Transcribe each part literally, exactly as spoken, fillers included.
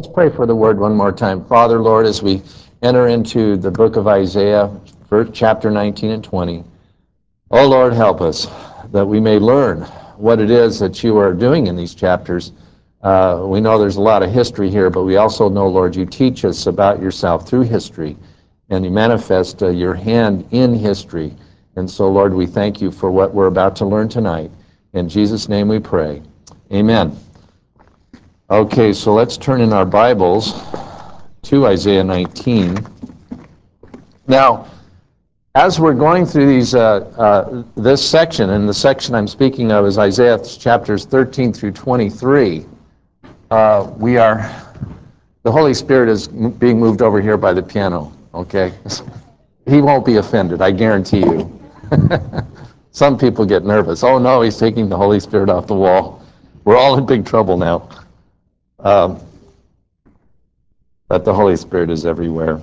pray for the word one more time. Father, Lord, as we enter into the book of Isaiah, chapter nineteen and twenty, oh Lord, help us that we may learn what it is that you are doing in these chapters. Uh, we know there's a lot of history here, but we also know, Lord, you teach us about yourself through history, and you manifest uh, your hand in history. And so, Lord, we thank you for what we're about to learn tonight. In Jesus' name we pray. Amen. Okay, so let's turn in our Bibles to Isaiah nineteen. Now, as we're going through these, uh, uh, this section, and the section I'm speaking of is Isaiah chapters thirteen through twenty-three, uh, we are, the Holy Spirit is being moved over here by the piano, okay? He won't be offended, I guarantee you. Some people get nervous. Oh no, he's taking the Holy Spirit off the wall. We're all in big trouble now. Um, but the Holy Spirit is everywhere.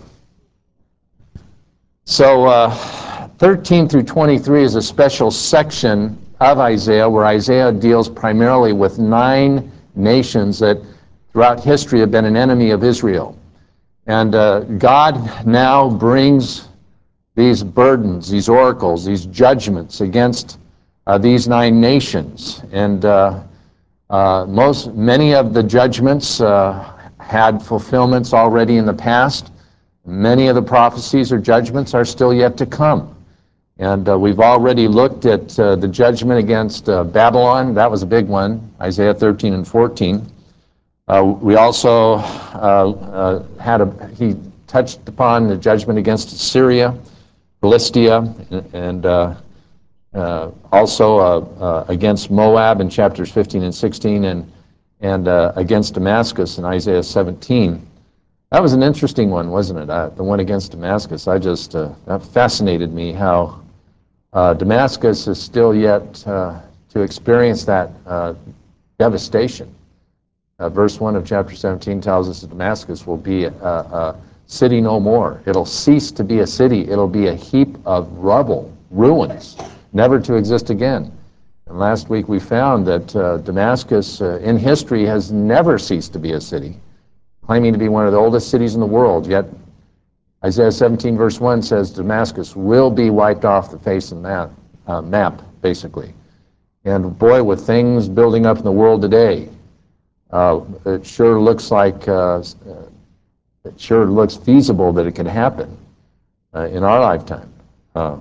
So uh, thirteen through twenty-three is a special section of Isaiah where Isaiah deals primarily with nine nations that throughout history have been an enemy of Israel. And uh, God now brings these burdens, these oracles, these judgments against uh, these nine nations. And uh, uh, most, many of the judgments uh, had fulfillments already in the past. Many of the prophecies or judgments are still yet to come. And uh, we've already looked at uh, the judgment against uh, Babylon. That was a big one, Isaiah thirteen and fourteen. Uh, we also uh, uh, had a, he touched upon the judgment against Assyria, Philistia, and uh, uh, also uh, uh, against Moab in chapters fifteen and sixteen, and, and uh, against Damascus in Isaiah seventeen. That was an interesting one, wasn't it? Uh, the one against Damascus. I just, uh, that fascinated me how uh, Damascus is still yet uh, to experience that uh, devastation. Uh, verse one of chapter seventeen tells us that Damascus will be a, a city no more. It'll cease to be a city. It'll be a heap of rubble, ruins, never to exist again. And last week we found that uh, Damascus uh, in history has never ceased to be a city, claiming to be one of the oldest cities in the world, yet Isaiah seventeen verse one says Damascus will be wiped off the face of the map, uh, map, basically. And boy, with things building up in the world today, uh, it sure looks like, uh, it sure looks feasible that it could happen uh, in our lifetime. Uh,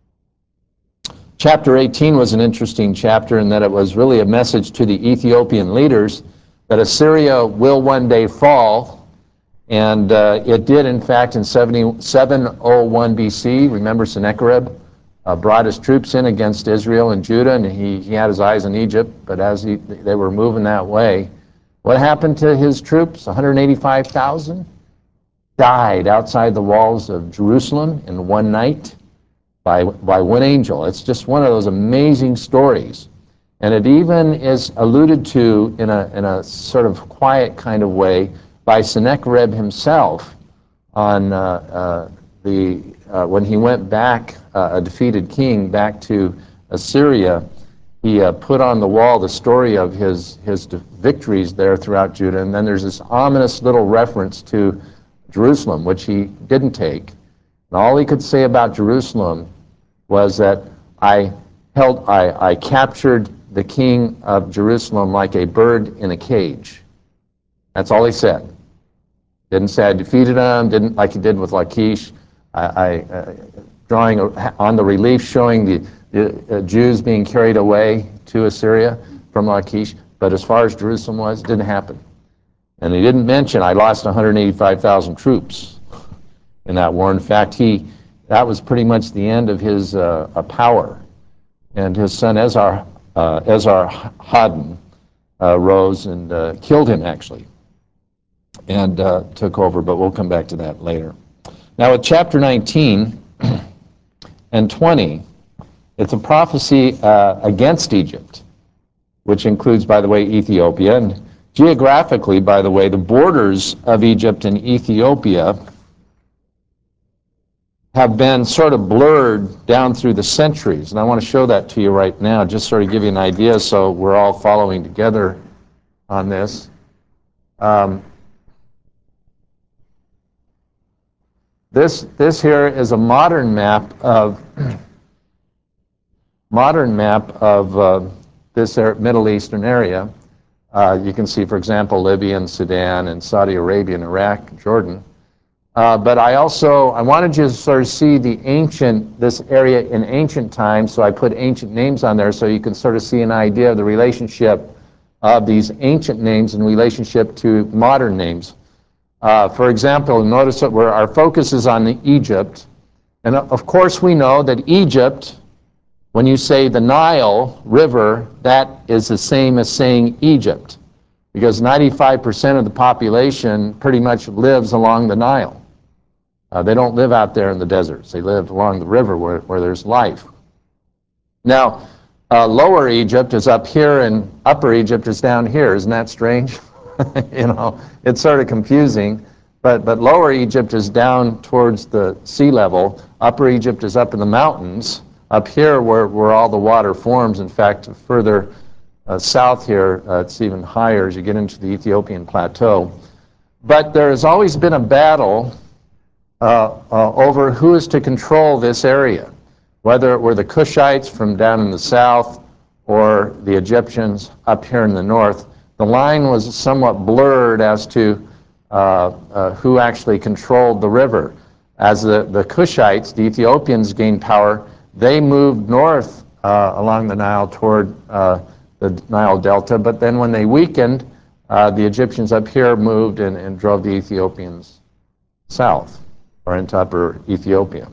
chapter eighteen was an interesting chapter in that it was really a message to the Ethiopian leaders that Assyria will one day fall, and uh, it did in fact in seven oh one B C. Remember Sennacherib uh, brought his troops in against Israel and Judah, and he, he had his eyes on Egypt, but as he, they were moving that way, what happened to his troops? one hundred eighty-five thousand died outside the walls of Jerusalem in one night by, by one angel. It's just one of those amazing stories. And it even is alluded to in a, in a sort of quiet kind of way by Sennacherib himself on uh, uh, the, uh, when he went back, uh, a defeated king, back to Assyria. He uh, put on the wall the story of his, his victories there throughout Judah. And then there's this ominous little reference to Jerusalem, which he didn't take. And all he could say about Jerusalem was that I held, I, I captured the king of Jerusalem like a bird in a cage. That's all he said. Didn't say I defeated him, didn't like he did with Lachish. I, I uh, drawing a, on the relief showing the, the uh, Jews being carried away to Assyria from Lachish. But as far as Jerusalem was, it didn't happen. And he didn't mention I lost one hundred eighty-five thousand troops in that war. In fact, he that was pretty much the end of his uh, uh, power. And his son Ezar, uh, Esarhaddon uh, rose and uh, killed him, actually, and uh, took over, but we'll come back to that later. Now, with chapter nineteen and twenty, it's a prophecy uh, against Egypt, which includes, by the way, Ethiopia. And geographically, by the way, the borders of Egypt and Ethiopia have been sort of blurred down through the centuries. And I want to show that to you right now, just sort of give you an idea so we're all following together on this. Um, This, this here is a modern map of modern map of uh, this Middle Eastern area. Uh, you can see, for example, Libya and Sudan and Saudi Arabia and Iraq, Jordan. Uh, but I also, I wanted you to sort of see the ancient, this area in ancient times, so I put ancient names on there so you can sort of see an idea of the relationship of these ancient names in relationship to modern names. Uh, for example, notice that we're, our focus is on the Egypt. And of course we know that Egypt, when you say the Nile River, that is the same as saying Egypt, because ninety-five percent of the population pretty much lives along the Nile. Uh, they don't live out there in the deserts. They live along the river where, where there's life. Now, uh, Lower Egypt is up here and Upper Egypt is down here. Isn't that strange? You know, it's sort of confusing. But, but Lower Egypt is down towards the sea level. Upper Egypt is up in the mountains. Up here where, where all the water forms, in fact, further uh, south here, uh, it's even higher as you get into the Ethiopian plateau. But there has always been a battle uh, uh, over who is to control this area, whether it were the Cushites from down in the south or the Egyptians up here in the north. The line was somewhat blurred as to uh, uh, who actually controlled the river. As the, the Cushites, the Ethiopians, gained power, they moved north uh, along the Nile toward uh, the Nile Delta, but then when they weakened, uh, the Egyptians up here moved and, and drove the Ethiopians south or into Upper Ethiopia.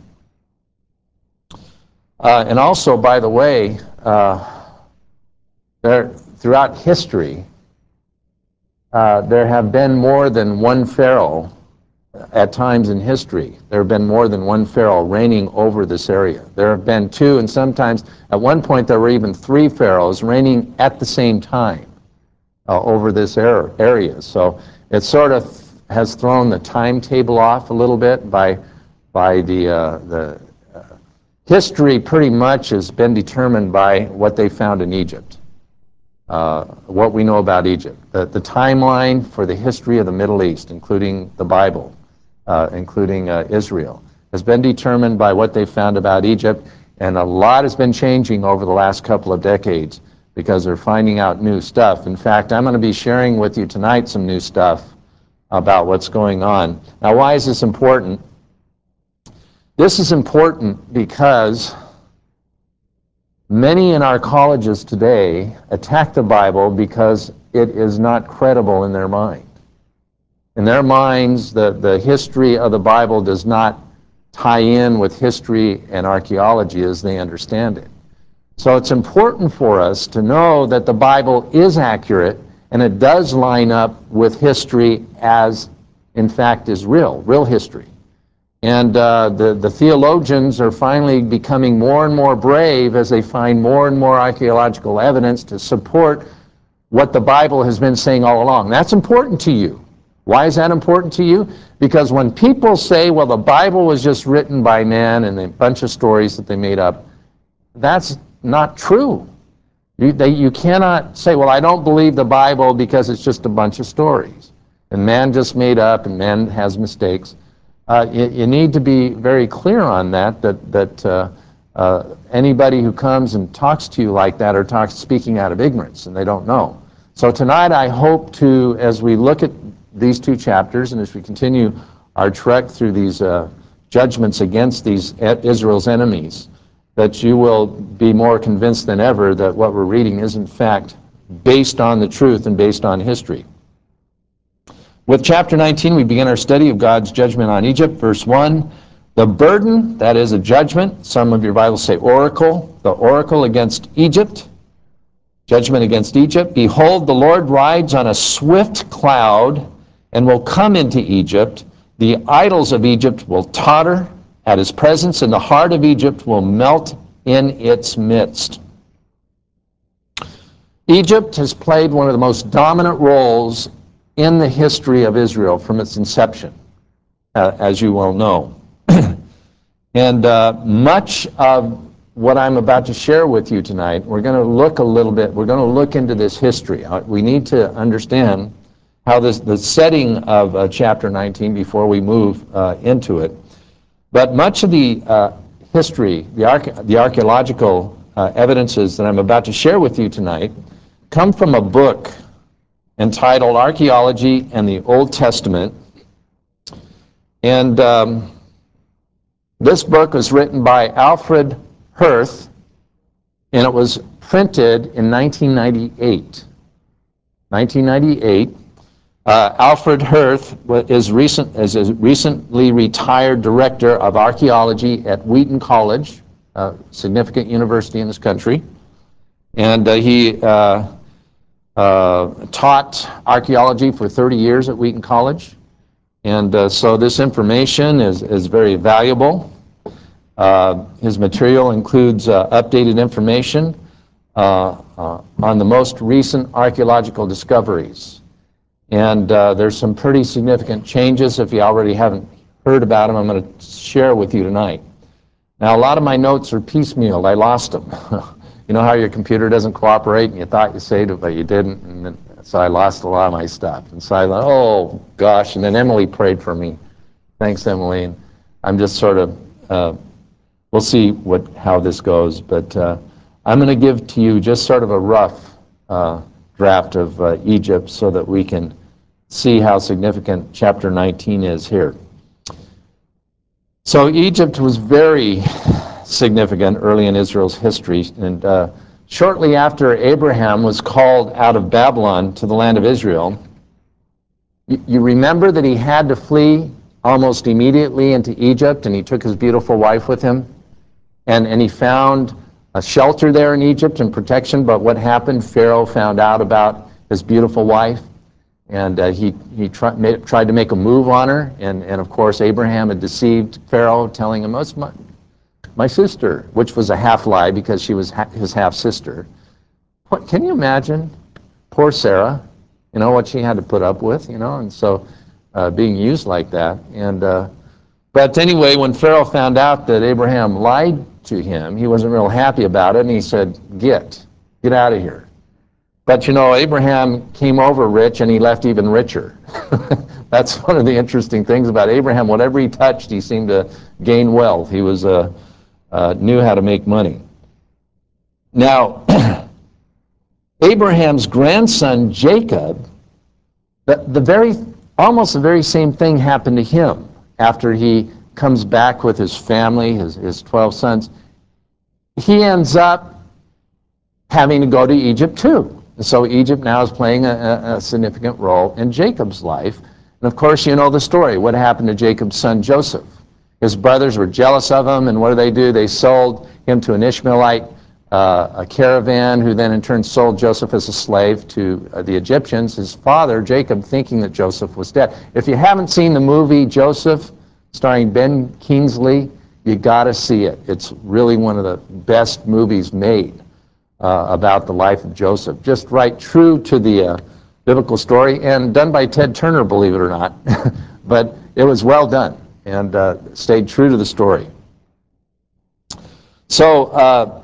Uh, and also, by the way, uh, there, throughout history, uh, there have been more than one pharaoh. At times in history, there have been more than one pharaoh reigning over this area. There have been two, and sometimes at one point there were even three pharaohs reigning at the same time uh, over this area. So it sort of has thrown the timetable off a little bit by, by the, uh, the uh, history pretty much has been determined by what they found in Egypt. Uh, what we know about Egypt. The, the timeline for the history of the Middle East, including the Bible, uh, including uh, Israel, has been determined by what they found about Egypt, and a lot has been changing over the last couple of decades because they're finding out new stuff. In fact, I'm going to be sharing with you tonight some new stuff about what's going on. Now, why is this important? This is important because many in our colleges today attack the Bible because it is not credible in their mind. In their minds, the, the history of the Bible does not tie in with history and archaeology as they understand it. So it's important for us to know that the Bible is accurate and it does line up with history as, in fact, is real, real history. And uh, the, the theologians are finally becoming more and more brave as they find more and more archaeological evidence to support what the Bible has been saying all along. That's important to you. Why is that important to you? Because when people say, well, the Bible was just written by man and a bunch of stories that they made up, that's not true. You, they, you cannot say, well, I don't believe the Bible because it's just a bunch of stories. And man just made up and man has mistakes. Uh, you, you need to be very clear on that, that, that uh, uh, anybody who comes and talks to you like that are talks, speaking out of ignorance, and they don't know. So tonight I hope to, as we look at these two chapters and as we continue our trek through these uh, judgments against these Israel's enemies, that you will be more convinced than ever that what we're reading is in fact based on the truth and based on history. With chapter nineteen, we begin our study of God's judgment on Egypt. Verse one, the burden, that is a judgment. Some of your Bibles say oracle. The oracle against Egypt. Judgment against Egypt. Behold, the Lord rides on a swift cloud and will come into Egypt. The idols of Egypt will totter at his presence, and the heart of Egypt will melt in its midst. Egypt has played one of the most dominant roles in the history of Israel from its inception, uh, as you well know. And uh, much of what I'm about to share with you tonight, we're going to look a little bit, we're going to look into this history. Uh, we need to understand how this, the setting of uh, chapter nineteen before we move uh, into it. But much of the uh, history, the, arche the archaeological uh, evidences that I'm about to share with you tonight come from a book entitled Archaeology and the Old Testament. And um, this book was written by Alfred Hirth, and it was printed in nineteen ninety-eight. nineteen ninety-eight. Uh, Alfred Hirth is, recent, is a recently retired director of archaeology at Wheaton College, a significant university in this country. And uh, he uh, uh, taught archaeology for thirty years at Wheaton College. And uh, so this information is, is very valuable. Uh, his material includes uh, updated information uh, uh, on the most recent archaeological discoveries. And uh, there's some pretty significant changes. If you already haven't heard about them, I'm going to share with you tonight. Now, a lot of my notes are piecemeal. I lost them. You know how your computer doesn't cooperate and you thought you saved it, but you didn't? And then, so I lost a lot of my stuff. And so I thought, oh, gosh. And then Emily prayed for me. Thanks, Emily. And I'm just sort of, uh, we'll see what how this goes. But uh, I'm going to give to you just sort of a rough uh, draft of uh, Egypt so that we can see how significant chapter nineteen is here. So Egypt was very significant early in Israel's history, and uh, shortly after Abraham was called out of Babylon to the land of Israel, you, you remember that he had to flee almost immediately into Egypt, and he took his beautiful wife with him, and, and he found a shelter there in Egypt and protection. But what happened? Pharaoh found out about his beautiful wife, and uh, he, he try, made, tried to make a move on her, and, and of course Abraham had deceived Pharaoh, telling him, oh, it's my, my sister, which was a half-lie because she was ha his half-sister. What, can you imagine? Poor Sarah, you know, what she had to put up with, you know, and so uh, being used like that. And uh, but anyway, when Pharaoh found out that Abraham lied to him, he wasn't real happy about it, and he said, get, get out of here. But you know, Abraham came over rich and he left even richer. That's one of the interesting things about Abraham. Whatever he touched, he seemed to gain wealth. He was uh, uh, knew how to make money. Now, Abraham's grandson Jacob, the, the very, almost the very same thing happened to him after he comes back with his family, his, his twelve sons. He ends up having to go to Egypt too. So Egypt now is playing a, a significant role in Jacob's life. And of course, you know the story. What happened to Jacob's son Joseph? His brothers were jealous of him, and what do they do? They sold him to an Ishmaelite, uh, a caravan, who then in turn sold Joseph as a slave to uh, the Egyptians. His father, Jacob, thinking that Joseph was dead. If you haven't seen the movie Joseph, starring Ben Kingsley, you got to see it. It's really one of the best movies made Uh, about the life of Joseph. Just right true to the uh, biblical story, and done by Ted Turner, believe it or not. But it was well done and uh, stayed true to the story. So uh,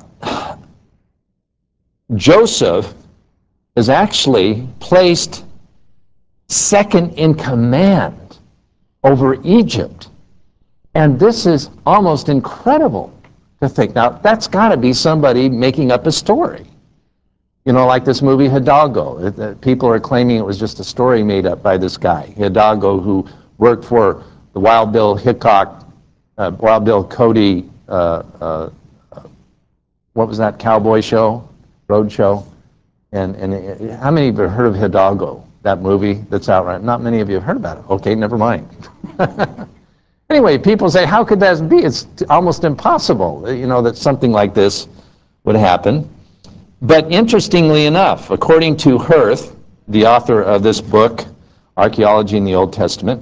Joseph is actually placed second in command over Egypt. And this is almost incredible to think. Now, that's got to be somebody making up a story. You know, like this movie Hidalgo. People are claiming it was just a story made up by this guy, Hidalgo, who worked for the Wild Bill Hickok, uh, Wild Bill Cody, uh, uh, what was that cowboy show, road show? And, and uh, how many of you have heard of Hidalgo, that movie that's out right? Not many of you have heard about it. Okay, never mind. Anyway, people say, how could that be? It's almost impossible, you know, that something like this would happen. But interestingly enough, according to Hirth, the author of this book, Archaeology in the Old Testament,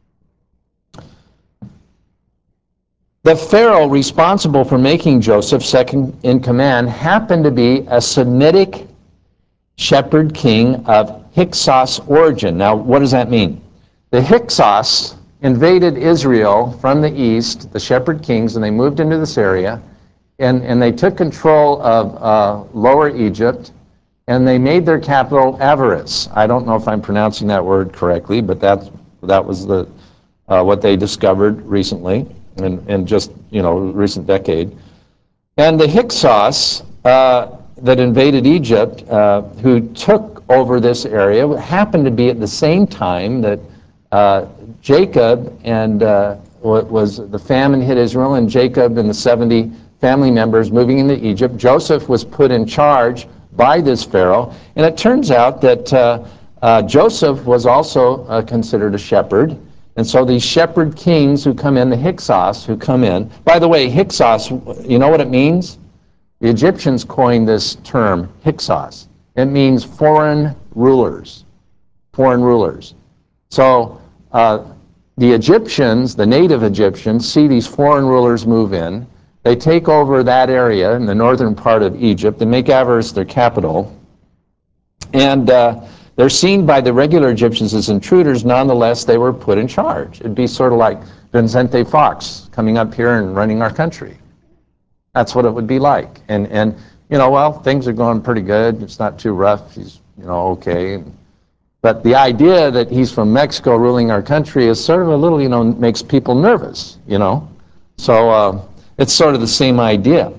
the Pharaoh responsible for making Joseph second in command happened to be a Semitic shepherd king of Hyksos origin. Now, what does that mean? The Hyksos invaded Israel from the east, the shepherd kings, and they moved into this area, and, and they took control of uh, Lower Egypt, and they made their capital Avaris. I don't know if I'm pronouncing that word correctly, but that's, that was the, uh, what they discovered recently. in, in just, you know, recent decade. And the Hyksos uh, that invaded Egypt, uh, who took over this area, happened to be at the same time that uh, Jacob and uh, was the famine hit Israel, and Jacob and the seventy family members moving into Egypt. Joseph was put in charge by this Pharaoh, and it turns out that uh, uh, Joseph was also uh, considered a shepherd. And so these shepherd kings who come in, the Hyksos who come in, by the way, Hyksos, you know what it means? The Egyptians coined this term, Hyksos. It means foreign rulers, foreign rulers. So uh, the Egyptians, the native Egyptians, see these foreign rulers move in. They take over that area in the northern part of Egypt. They make Avaris their capital. And uh, they're seen by the regular Egyptians as intruders. Nonetheless, they were put in charge. It'd be sort of like Vicente Fox coming up here and running our country. That's what it would be like. And, and you know, well, things are going pretty good. It's not too rough. He's, you know, okay. But the idea that he's from Mexico ruling our country is sort of a little, you know, makes people nervous, you know. So uh, it's sort of the same idea.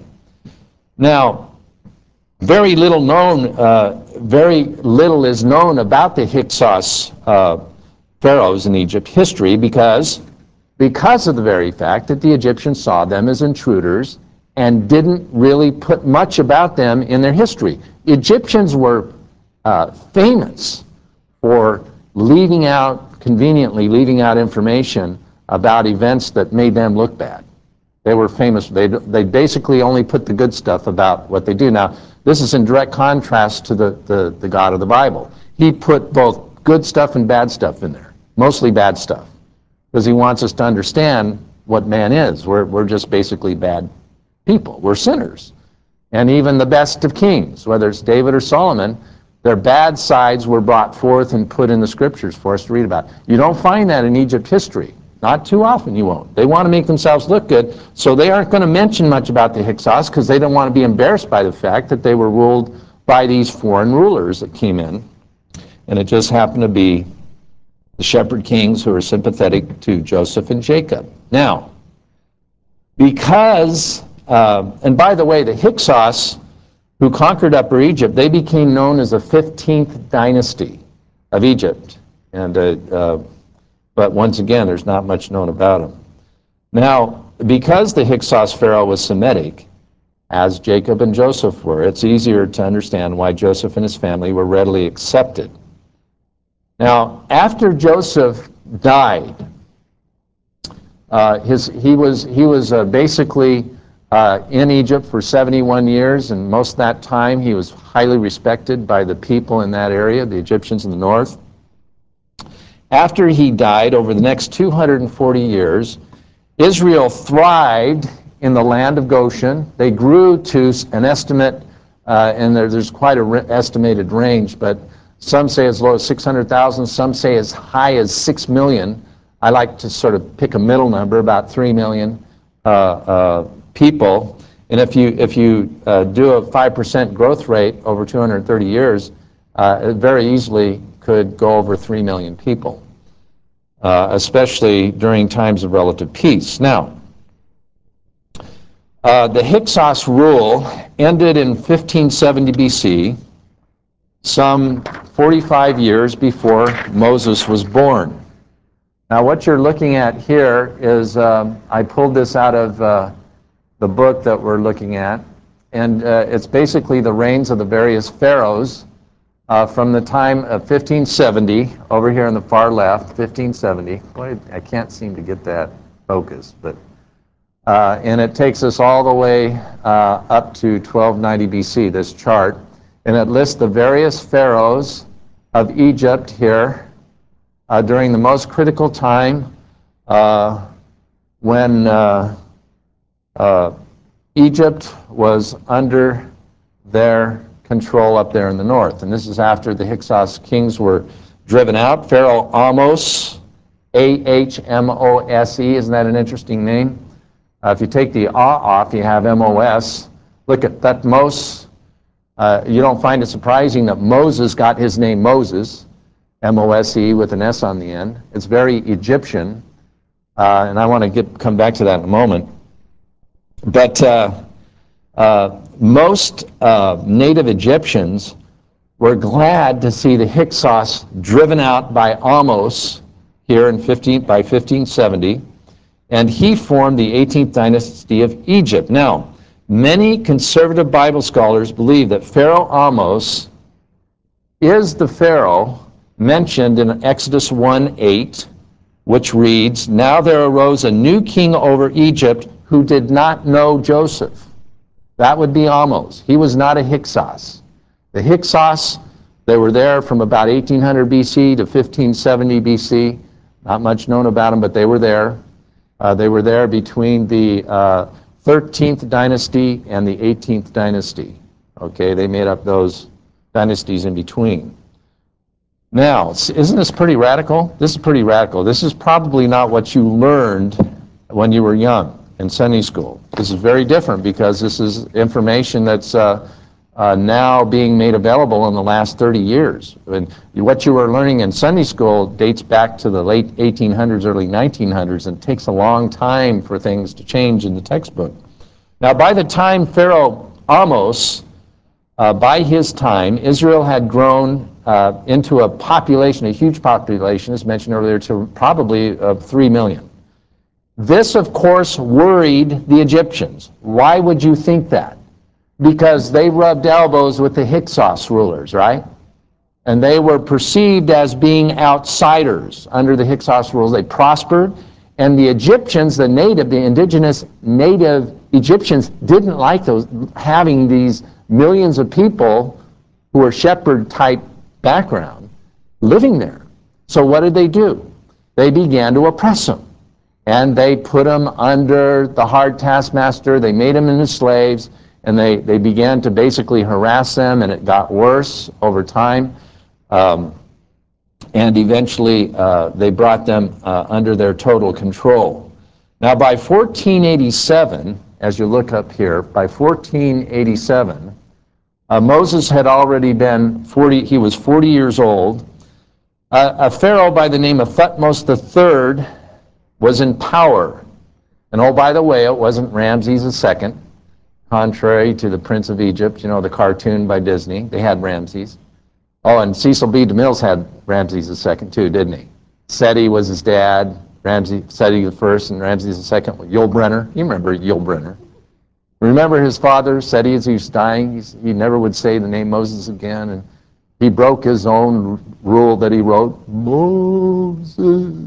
Now, very little known, uh, very little is known about the Hyksos uh, pharaohs in Egypt history because, because of the very fact that the Egyptians saw them as intruders and didn't really put much about them in their history. Egyptians were uh, famous for leaving out, conveniently leaving out information about events that made them look bad. They were famous. They, they basically only put the good stuff about what they do. Now, this is in direct contrast to the, the, the God of the Bible. He put both good stuff and bad stuff in there, mostly bad stuff, because he wants us to understand what man is. We're, we're just basically bad people. We're sinners. And even the best of kings, whether it's David or Solomon, their bad sides were brought forth and put in the scriptures for us to read about. You don't find that in Egypt history. Not too often you won't. They want to make themselves look good, so they aren't going to mention much about the Hyksos because they don't want to be embarrassed by the fact that they were ruled by these foreign rulers that came in. And it just happened to be the shepherd kings who were sympathetic to Joseph and Jacob. Now, because, uh, and by the way, the Hyksos who conquered Upper Egypt, they became known as the fifteenth dynasty of Egypt. And uh, uh, But once again, there's not much known about him. Now, because the Hyksos Pharaoh was Semitic, as Jacob and Joseph were, it's easier to understand why Joseph and his family were readily accepted. Now, after Joseph died, uh, his, he was, he was uh, basically uh, in Egypt for seventy-one years, and most of that time he was highly respected by the people in that area, the Egyptians in the north. After he died, over the next two hundred forty years, Israel thrived in the land of Goshen. They grew to an estimate, uh, and there, there's quite an estimated range, but some say as low as six hundred thousand, some say as high as six million. I like to sort of pick a middle number, about three million uh, uh, people. And if you, if you uh, do a five percent growth rate over two hundred thirty years, uh, it very easily could go over three million people. Uh, especially during times of relative peace. Now, uh, the Hyksos rule ended in fifteen seventy B C, some forty-five years before Moses was born. Now, what you're looking at here is, um, I pulled this out of uh, the book that we're looking at, and uh, it's basically the reigns of the various pharaohs Uh, from the time of fifteen seventy, over here on the far left, fifteen seventy. Boy, I can't seem to get that focused, but uh, and it takes us all the way uh, up to twelve ninety B C, this chart, and it lists the various pharaohs of Egypt here uh, during the most critical time uh, when uh, uh, Egypt was under their control up there in the north. And this is after the Hyksos kings were driven out. Pharaoh Ahmose, A H M O S E, isn't that an interesting name? Uh, if you take the A off, you have M O S. Look at Thutmose. Uh, you don't find it surprising that Moses got his name Moses, M O S E with an S on the end. It's very Egyptian. uh, and I want to get come back to that in a moment. But uh, uh, most uh, native Egyptians were glad to see the Hyksos driven out by Ahmose here in fifteen by fifteen seventy, and he formed the eighteenth dynasty of Egypt. Now, many conservative Bible scholars believe that Pharaoh Ahmose is the Pharaoh mentioned in Exodus one eight, which reads, "Now there arose a new king over Egypt who did not know Joseph." That would be Ahmose. He was not a Hyksos. The Hyksos, they were there from about eighteen hundred B C to fifteen seventy B C. Not much known about them, but they were there. Uh, they were there between the uh, thirteenth dynasty and the eighteenth dynasty. Okay, they made up those dynasties in between. Now, isn't this pretty radical? This is pretty radical. This is probably not what you learned when you were young in Sunday school. This is very different because this is information that's uh, uh, now being made available in the last thirty years. And what you were learning in Sunday school dates back to the late eighteen hundreds, early nineteen hundreds, and it takes a long time for things to change in the textbook. Now, by the time Pharaoh Ahmose, uh, by his time, Israel had grown uh, into a population, a huge population, as mentioned earlier, to probably uh, three million. This, of course, worried the Egyptians. Why would you think that? Because they rubbed elbows with the Hyksos rulers, right? And they were perceived as being outsiders under the Hyksos rules. They prospered, and the Egyptians, the native, the indigenous native Egyptians, didn't like those, having these millions of people who were shepherd-type background living there. So what did they do? They began to oppress them. And they put them under the hard taskmaster. They made them into slaves, and they, they began to basically harass them, and it got worse over time. Um, and eventually, uh, they brought them uh, under their total control. Now, by fourteen eighty-seven, as you look up here, by fourteen eighty-seven, uh, Moses had already been forty, he was forty years old. Uh, a pharaoh by the name of Thutmose the third was in power. And oh, by the way, it wasn't Ramses the second, contrary to the Prince of Egypt, you know, the cartoon by Disney. They had Ramses. Oh, and Cecil B. DeMille had Ramses the second too, didn't he? Seti was his dad, Ramses, Seti the first, and Ramses the second, Yul Brynner. You remember Yul Brynner. Remember his father, Seti, as he was dying, he's, he never would say the name Moses again, and he broke his own rule that he wrote, Moses.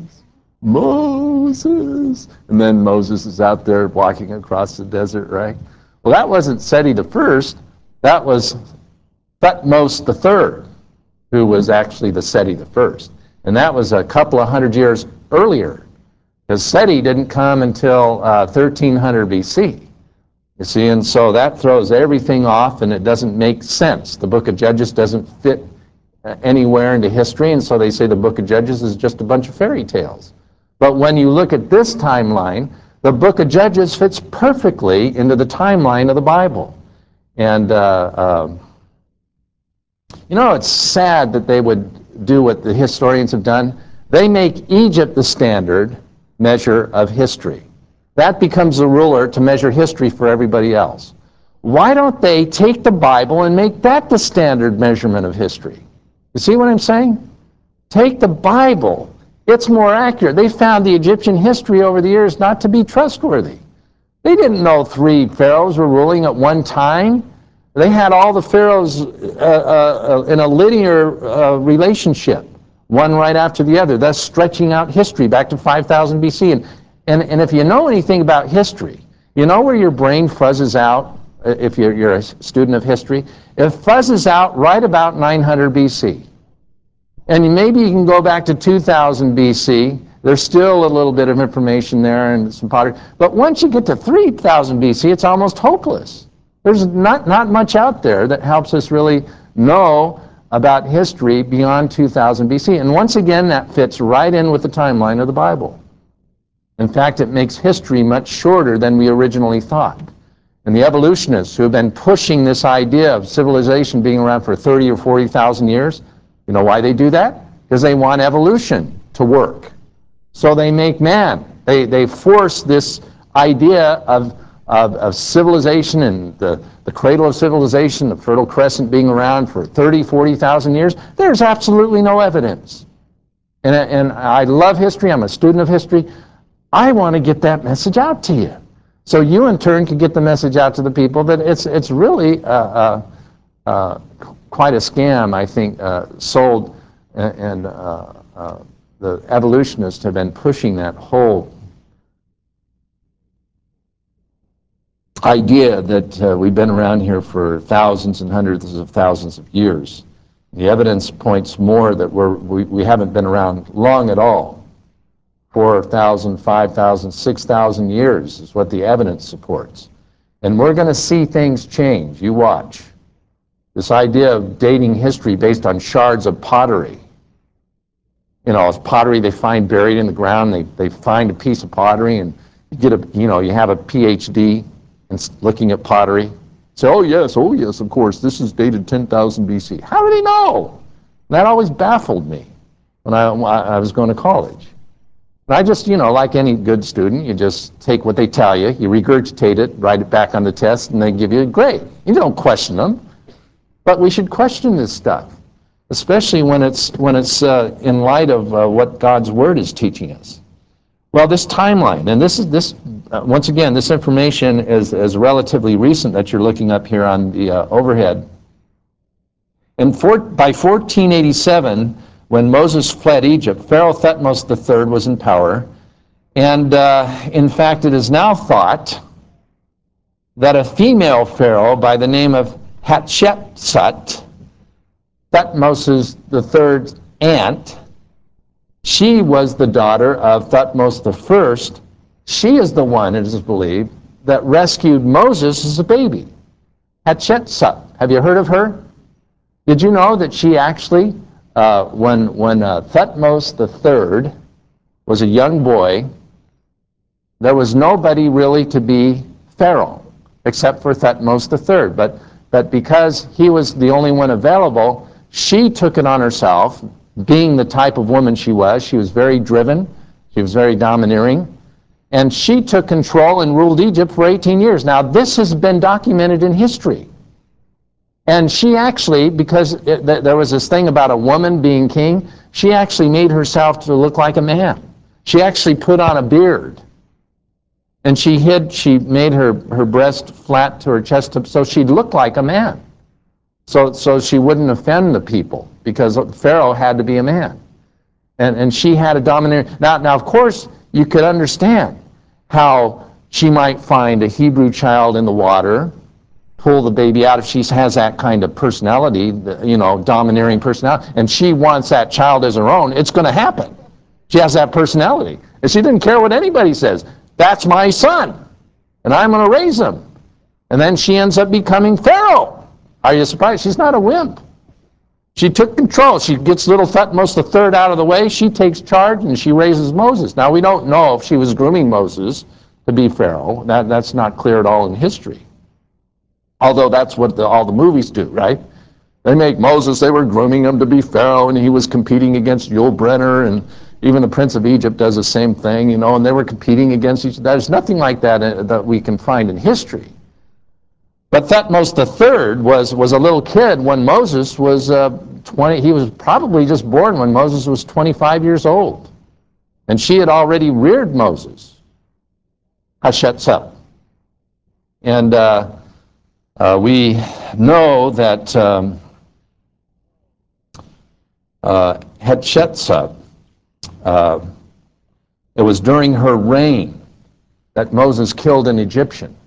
Moses. And then Moses is out there walking across the desert, right? Well, that wasn't Seti the first. That was Thutmose the third, who was actually the Seti the first. And that was a couple of hundred years earlier, because Seti didn't come until uh, thirteen hundred B C. You see, and so that throws everything off, and it doesn't make sense. The book of Judges doesn't fit uh, anywhere into history, and so they say the book of Judges is just a bunch of fairy tales. But when you look at this timeline, the book of Judges fits perfectly into the timeline of the Bible. And, uh, uh, you know, it's sad that they would do what the historians have done. They make Egypt the standard measure of history. That becomes the ruler to measure history for everybody else. Why don't they take the Bible and make that the standard measurement of history? You see what I'm saying? Take the Bible. It's more accurate. They found the Egyptian history over the years not to be trustworthy. They didn't know three pharaohs were ruling at one time. They had all the pharaohs uh, uh, in a linear uh, relationship, one right after the other, thus stretching out history back to five thousand B C. And, and, and if you know anything about history, you know where your brain fuzzes out, if you're, you're a student of history? It fuzzes out right about nine hundred B C. And maybe you can go back to two thousand B C. There's still a little bit of information there and some pottery. But once you get to three thousand B C, it's almost hopeless. There's not, not much out there that helps us really know about history beyond two thousand B C. And once again, that fits right in with the timeline of the Bible. In fact, it makes history much shorter than we originally thought. And the evolutionists who have been pushing this idea of civilization being around for thirty or forty thousand years, you know why they do that? Because they want evolution to work. So they make man. They, they force this idea of, of, of civilization and the, the cradle of civilization, the Fertile Crescent being around for thirty, forty thousand years. There's absolutely no evidence. And, and I love history. I'm a student of history. I want to get that message out to you. So you in turn can get the message out to the people that it's, it's really uh, uh, uh, quite a scam, I think, uh, sold, and, and uh, uh, the evolutionists have been pushing that whole idea that uh, we've been around here for thousands and hundreds of thousands of years. The evidence points more that we're, we, we haven't been around long at all. four thousand, five thousand, six thousand years is what the evidence supports. And we're going to see things change. You watch. This idea of dating history based on shards of pottery. You know, it's pottery they find buried in the ground. They, they find a piece of pottery and you get a, you know, you have a P H D in looking at pottery. Say, oh yes, oh yes, of course, this is dated ten thousand B C. How do they know? That always baffled me when I, I was going to college. And I just, you know, like any good student, you just take what they tell you, you regurgitate it, write it back on the test, and they give you a grade. You don't question them. But we should question this stuff, especially when it's, when it's uh, in light of uh, what God's Word is teaching us. Well, this timeline, and this is this, uh, once again, this information is, is relatively recent that you're looking up here on the uh, overhead. And for, by fourteen eighty-seven, when Moses fled Egypt, Pharaoh Thutmose the third was in power. And uh, in fact, it is now thought that a female pharaoh by the name of Hatshepsut, Thutmose the third's aunt, she was the daughter of Thutmose the first. She is the one, it is believed, that rescued Moses as a baby. Hatshepsut, have you heard of her? Did you know that she actually, uh, when, when uh, Thutmose the third was a young boy, there was nobody really to be Pharaoh except for Thutmose the third. But, but because he was the only one available, she took it on herself, being the type of woman she was. She was very driven. She was very domineering. And she took control and ruled Egypt for eighteen years. Now, this has been documented in history. And she actually, because it, th there was this thing about a woman being king, she actually made herself to look like a man. She actually put on a beard. And she hid, she made her, her breast flat to her chest so she'd look like a man. So, so she wouldn't offend the people, because Pharaoh had to be a man. And, and she had a domineering... Now, now, of course, you could understand how she might find a Hebrew child in the water, pull the baby out if she has that kind of personality, you know, domineering personality, and she wants that child as her own, it's going to happen. She has that personality. And she didn't care what anybody says. That's my son, and I'm going to raise him. And then she ends up becoming Pharaoh. Are you surprised? She's not a wimp. She took control. She gets little Thutmose the third out of the way. She takes charge, and she raises Moses. Now, we don't know if she was grooming Moses to be Pharaoh. That, that's not clear at all in history. Although that's what the, all the movies do, right? They make Moses, they were grooming him to be Pharaoh, and he was competing against Yul Brynner, and even the Prince of Egypt does the same thing, you know, and they were competing against each other. There's nothing like that uh, that we can find in history. But Thutmose the third was, was a little kid when Moses was uh, twenty. He was probably just born when Moses was twenty-five years old. And she had already reared Moses, Hatshepsut. And uh, uh, we know that um, uh, Hatshepsut, uh, it was during her reign that Moses killed an Egyptian.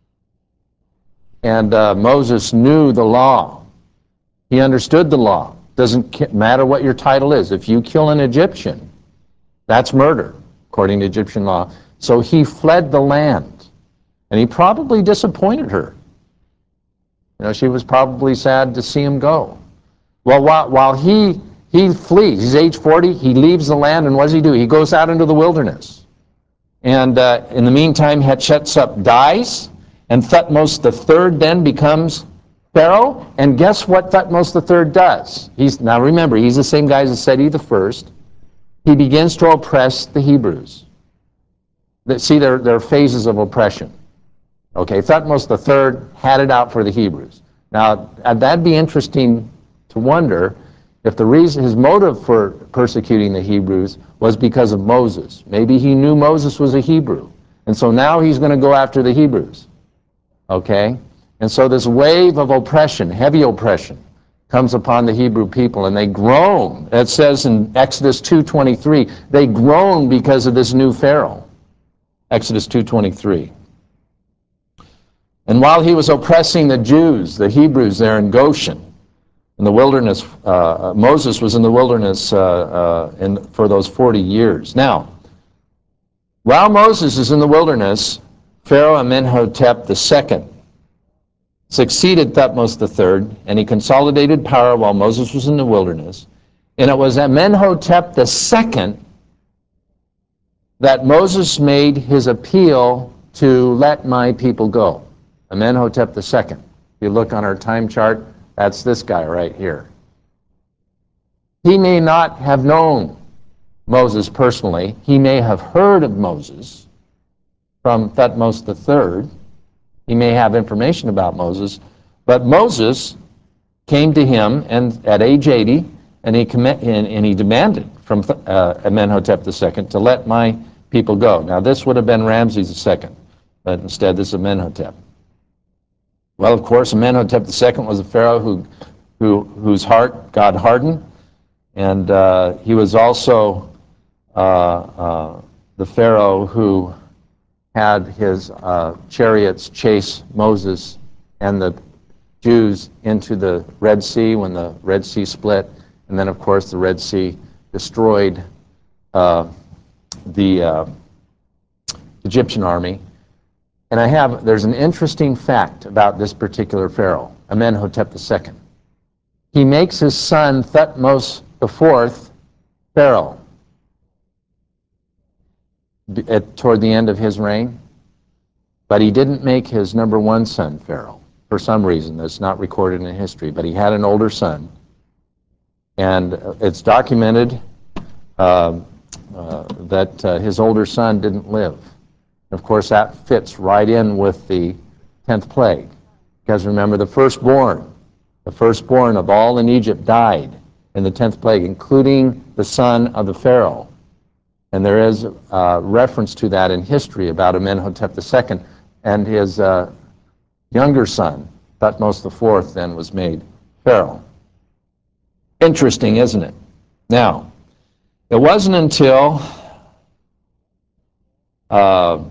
And uh, Moses knew the law. He understood the law. Doesn't matter what your title is. If you kill an Egyptian, that's murder, according to Egyptian law. So he fled the land. And he probably disappointed her. You know, she was probably sad to see him go. Well, while, while he, he flees, he's age forty, he leaves the land, and what does he do? He goes out into the wilderness. And uh, in the meantime, Hatshepsut dies. And Thutmose the third then becomes Pharaoh. And guess what Thutmose the third does? He's, now remember, he's the same guy as Seti the first. he begins to oppress the Hebrews. See, there, there are phases of oppression. Okay, Thutmose the Third had it out for the Hebrews. Now, that'd be interesting to wonder if the reason, his motive for persecuting the Hebrews was because of Moses. Maybe he knew Moses was a Hebrew, and so now he's going to go after the Hebrews. Okay? And so this wave of oppression, heavy oppression, comes upon the Hebrew people, and they groan. It says in Exodus two twenty-three, they groan because of this new Pharaoh. Exodus two twenty-three. And while he was oppressing the Jews, the Hebrews there in Goshen, in the wilderness, uh, Moses was in the wilderness uh, uh, in, for those forty years. Now, while Moses is in the wilderness, Pharaoh Amenhotep the Second succeeded Thutmose the Third, and he consolidated power while Moses was in the wilderness. And it was Amenhotep the Second that Moses made his appeal to let my people go. Amenhotep the Second. If you look on our time chart, that's this guy right here. He may not have known Moses personally. He may have heard of Moses from Thutmose the Third. He may have information about Moses, but Moses came to him and at age eighty, and he, comm- and, and he demanded from uh, Amenhotep the Second to let my people go. Now, this would have been Ramses the Second, but instead this is Amenhotep. Well, of course, Amenhotep the Second was a pharaoh who, who, whose heart God hardened, and uh, he was also uh, uh, the pharaoh who had his uh, chariots chase Moses and the Jews into the Red Sea when the Red Sea split, and then, of course, the Red Sea destroyed uh, the uh, Egyptian army. And I have, there's an interesting fact about this particular pharaoh, Amenhotep the Second. He makes his son Thutmose the Fourth pharaoh at, toward the end of his reign, but he didn't make his number one son pharaoh for some reason that's not recorded in history. But he had an older son, and it's documented uh, uh, that uh, his older son didn't live. Of course, that fits right in with the tenth plague. Because remember, the firstborn, the firstborn of all in Egypt died in the tenth plague, including the son of the Pharaoh. And there is uh, reference to that in history about Amenhotep the Second, and his uh, younger son, Thutmose the Fourth, then was made Pharaoh. Interesting, isn't it? Now, it wasn't until uh,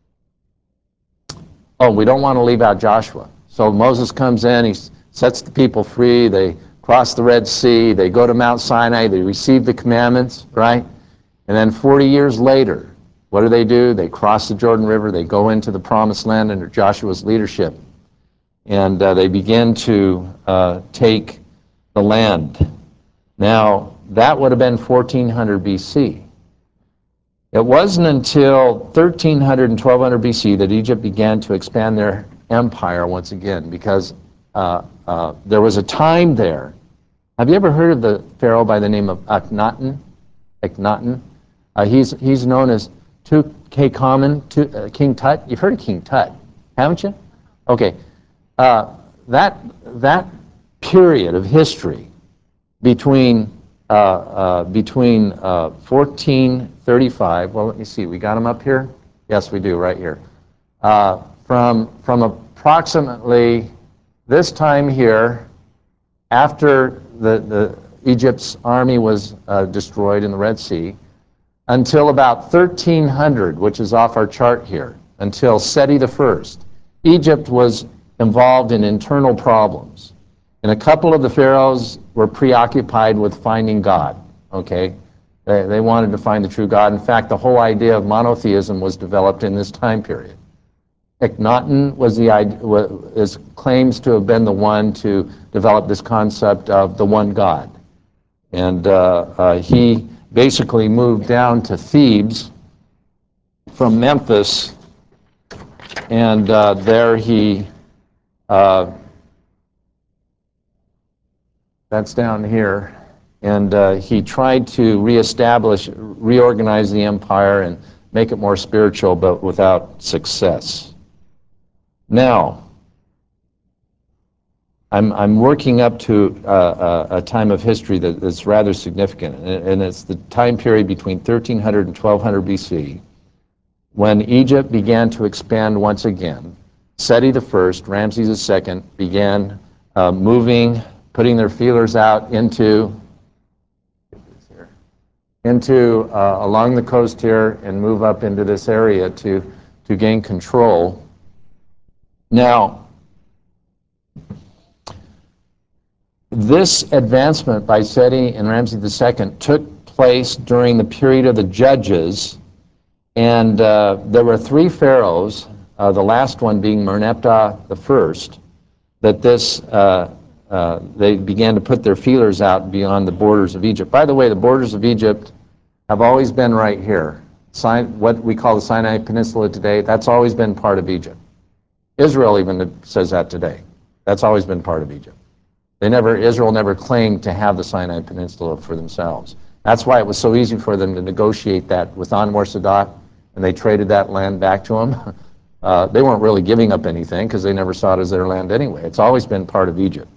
oh, we don't want to leave out Joshua. So Moses comes in, he sets the people free, they cross the Red Sea, they go to Mount Sinai, they receive the commandments, right? And then forty years later, what do they do? They cross the Jordan River, they go into the Promised Land under Joshua's leadership, and uh, they begin to uh, take the land. Now, that would have been fourteen hundred B C. It wasn't until thirteen hundred and twelve hundred B C that Egypt began to expand their empire once again, because uh, uh, there was a time there. Have you ever heard of the pharaoh by the name of Akhenaten? Akhenaten. Uh, he's he's known as Tutankhamun, uh, King Tut. You've heard of King Tut, haven't you? Okay. Uh, that that period of history between uh, uh, between uh, fourteen thirty-five. Well, let me see. We got them up here. Yes, we do, right here. Uh, from from approximately this time here, after the the Egypt's army was uh, destroyed in the Red Sea, until about thirteen hundred, which is off our chart here, until Seti the First, Egypt was involved in internal problems. And a couple of the pharaohs were preoccupied with finding God, okay? They, they wanted to find the true God. In fact, the whole idea of monotheism was developed in this time period. Akhenaten was the is claims to have been the one to develop this concept of the one God. And uh, uh, he basically moved down to Thebes from Memphis, and uh, there he uh, that's down here. and uh, he tried to reestablish, reorganize the empire and make it more spiritual, but without success. Now, I'm, I'm working up to uh, a, a time of history that is rather significant, and it's the time period between thirteen hundred and twelve hundred B C, when Egypt began to expand once again. Seti the First, Ramses the Second began uh, moving, putting their feelers out into, into uh, along the coast here and move up into this area to, to gain control. Now, this advancement by Seti and Ramses the Second took place during the period of the Judges, and uh, there were three pharaohs, uh, the last one being Merneptah the First, that this, uh, uh, they began to put their feelers out beyond the borders of Egypt. By the way, the borders of Egypt have always been right here. Sin- what we call the Sinai Peninsula today, that's always been part of Egypt. Israel even says that today. That's always been part of Egypt. They never, Israel never claimed to have the Sinai Peninsula for themselves. That's why it was so easy for them to negotiate that with Anwar Sadat, and they traded that land back to him. Uh, they weren't really giving up anything because they never saw it as their land anyway. It's always been part of Egypt.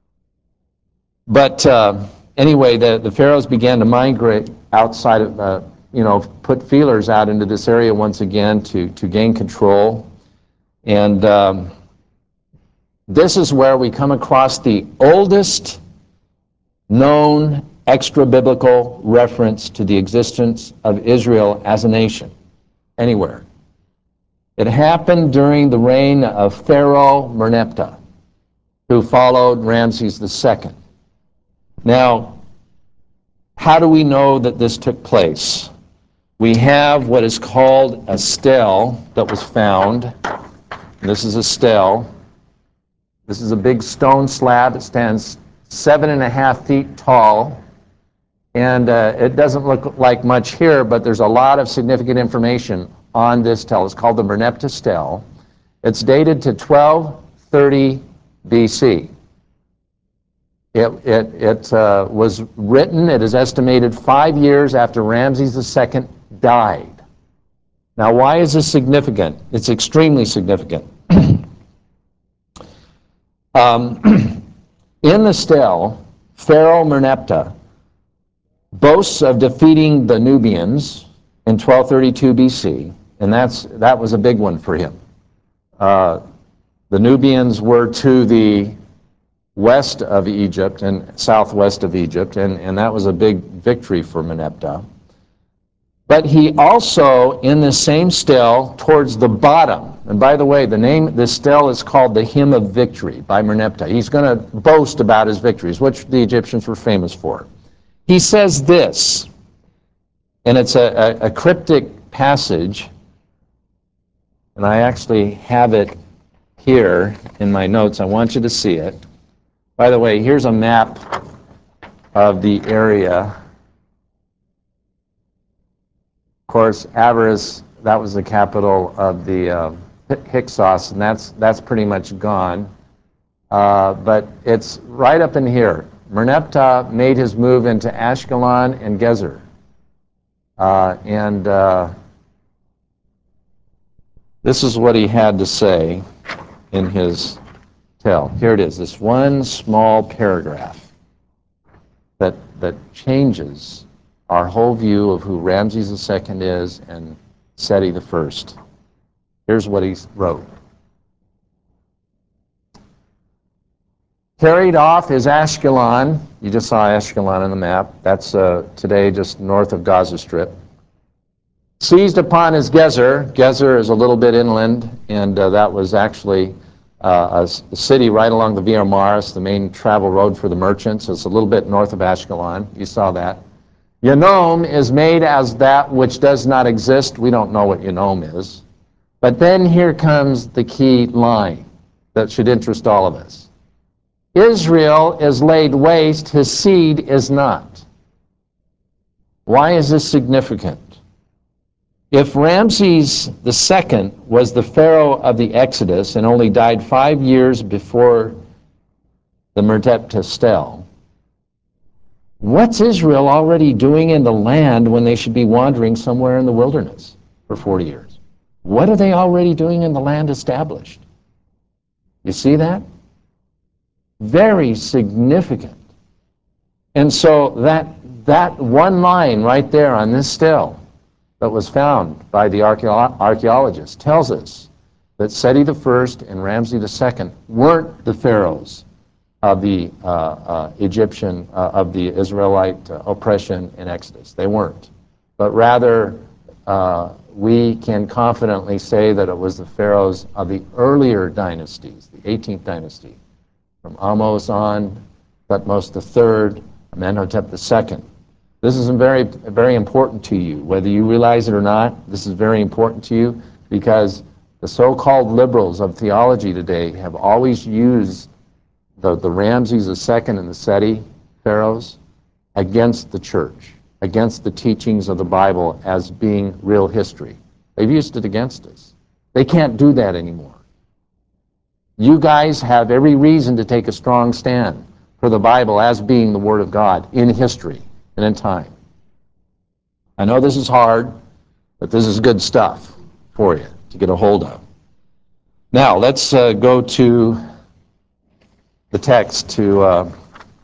But uh, anyway, the, the pharaohs began to migrate outside of, uh, you know, put feelers out into this area once again to, to gain control. And um, this is where we come across the oldest known extra-biblical reference to the existence of Israel as a nation anywhere. It happened during the reign of Pharaoh Merneptah, who followed Ramses the Second. Now, how do we know that this took place? We have what is called a stele that was found. This is a stele. This is a big stone slab. It stands seven and a half feet tall. And uh, it doesn't look like much here, but there's a lot of significant information on this stele. It's called the Merneptah stele. It's dated to twelve thirty B C. It, it, it uh, was written, it is estimated, five years after Ramses the Second died. Now, why is this significant? It's extremely significant. um, in the stele, Pharaoh Merneptah boasts of defeating the Nubians in twelve thirty-two B C, and that's, that was a big one for him. Uh, the Nubians were to the west of Egypt and southwest of Egypt, and, and that was a big victory for Merneptah. But he also, in the same stele, towards the bottom, and by the way, the name, this stele is called the Hymn of Victory by Merneptah. He's going to boast about his victories, which the Egyptians were famous for. He says this, and it's a, a, a cryptic passage, and I actually have it here in my notes. I want you to see it. By the way, here's a map of the area. Of course, Avaris, that was the capital of the uh, Hyksos, and that's, that's pretty much gone. Uh, but it's right up in here. Merneptah made his move into Ashkelon and Gezer. Uh, and uh, this is what he had to say in his tell. Here it is, this one small paragraph that, that changes our whole view of who Ramses the Second is and Seti the First. Here's what he wrote. Carried off is Ashkelon. You just saw Ashkelon on the map. That's uh, today just north of Gaza Strip. Seized upon is Gezer. Gezer is a little bit inland, and uh, that was actually uh, a, a city right along the Via Maris, the main travel road for the merchants. It's a little bit north of Ashkelon. You saw that. Yanom is made as that which does not exist. We don't know what Yanom is. But then here comes the key line that should interest all of us. Israel is laid waste, his seed is not. Why is this significant? If Ramses the Second was the pharaoh of the Exodus and only died five years before the Merneptah stele, What's Israel already doing in the land when they should be wandering somewhere in the wilderness for forty years? What are they already doing in the land established? You see that? Very significant. And so that, that one line right there on this stele that was found by the archaeo- archaeologists tells us that Seti the First and Ramses the Second weren't the pharaohs of the uh, uh, Egyptian, uh, of the Israelite uh, oppression in Exodus. They weren't. But rather, uh, we can confidently say that it was the pharaohs of the earlier dynasties, the eighteenth dynasty, from Ahmose on, Thutmose the Third, Amenhotep the Second. This is very, very important to you, whether you realize it or not. This is very important to you because the so-called liberals of theology today have always used the, the Ramses the Second and the Seti pharaohs against the church, against the teachings of the Bible as being real history. They've used it against us. They can't do that anymore. You guys have every reason to take a strong stand for the Bible as being the Word of God in history and in time. I know this is hard, but this is good stuff for you to get a hold of. Now, let's uh, go to the text, to uh,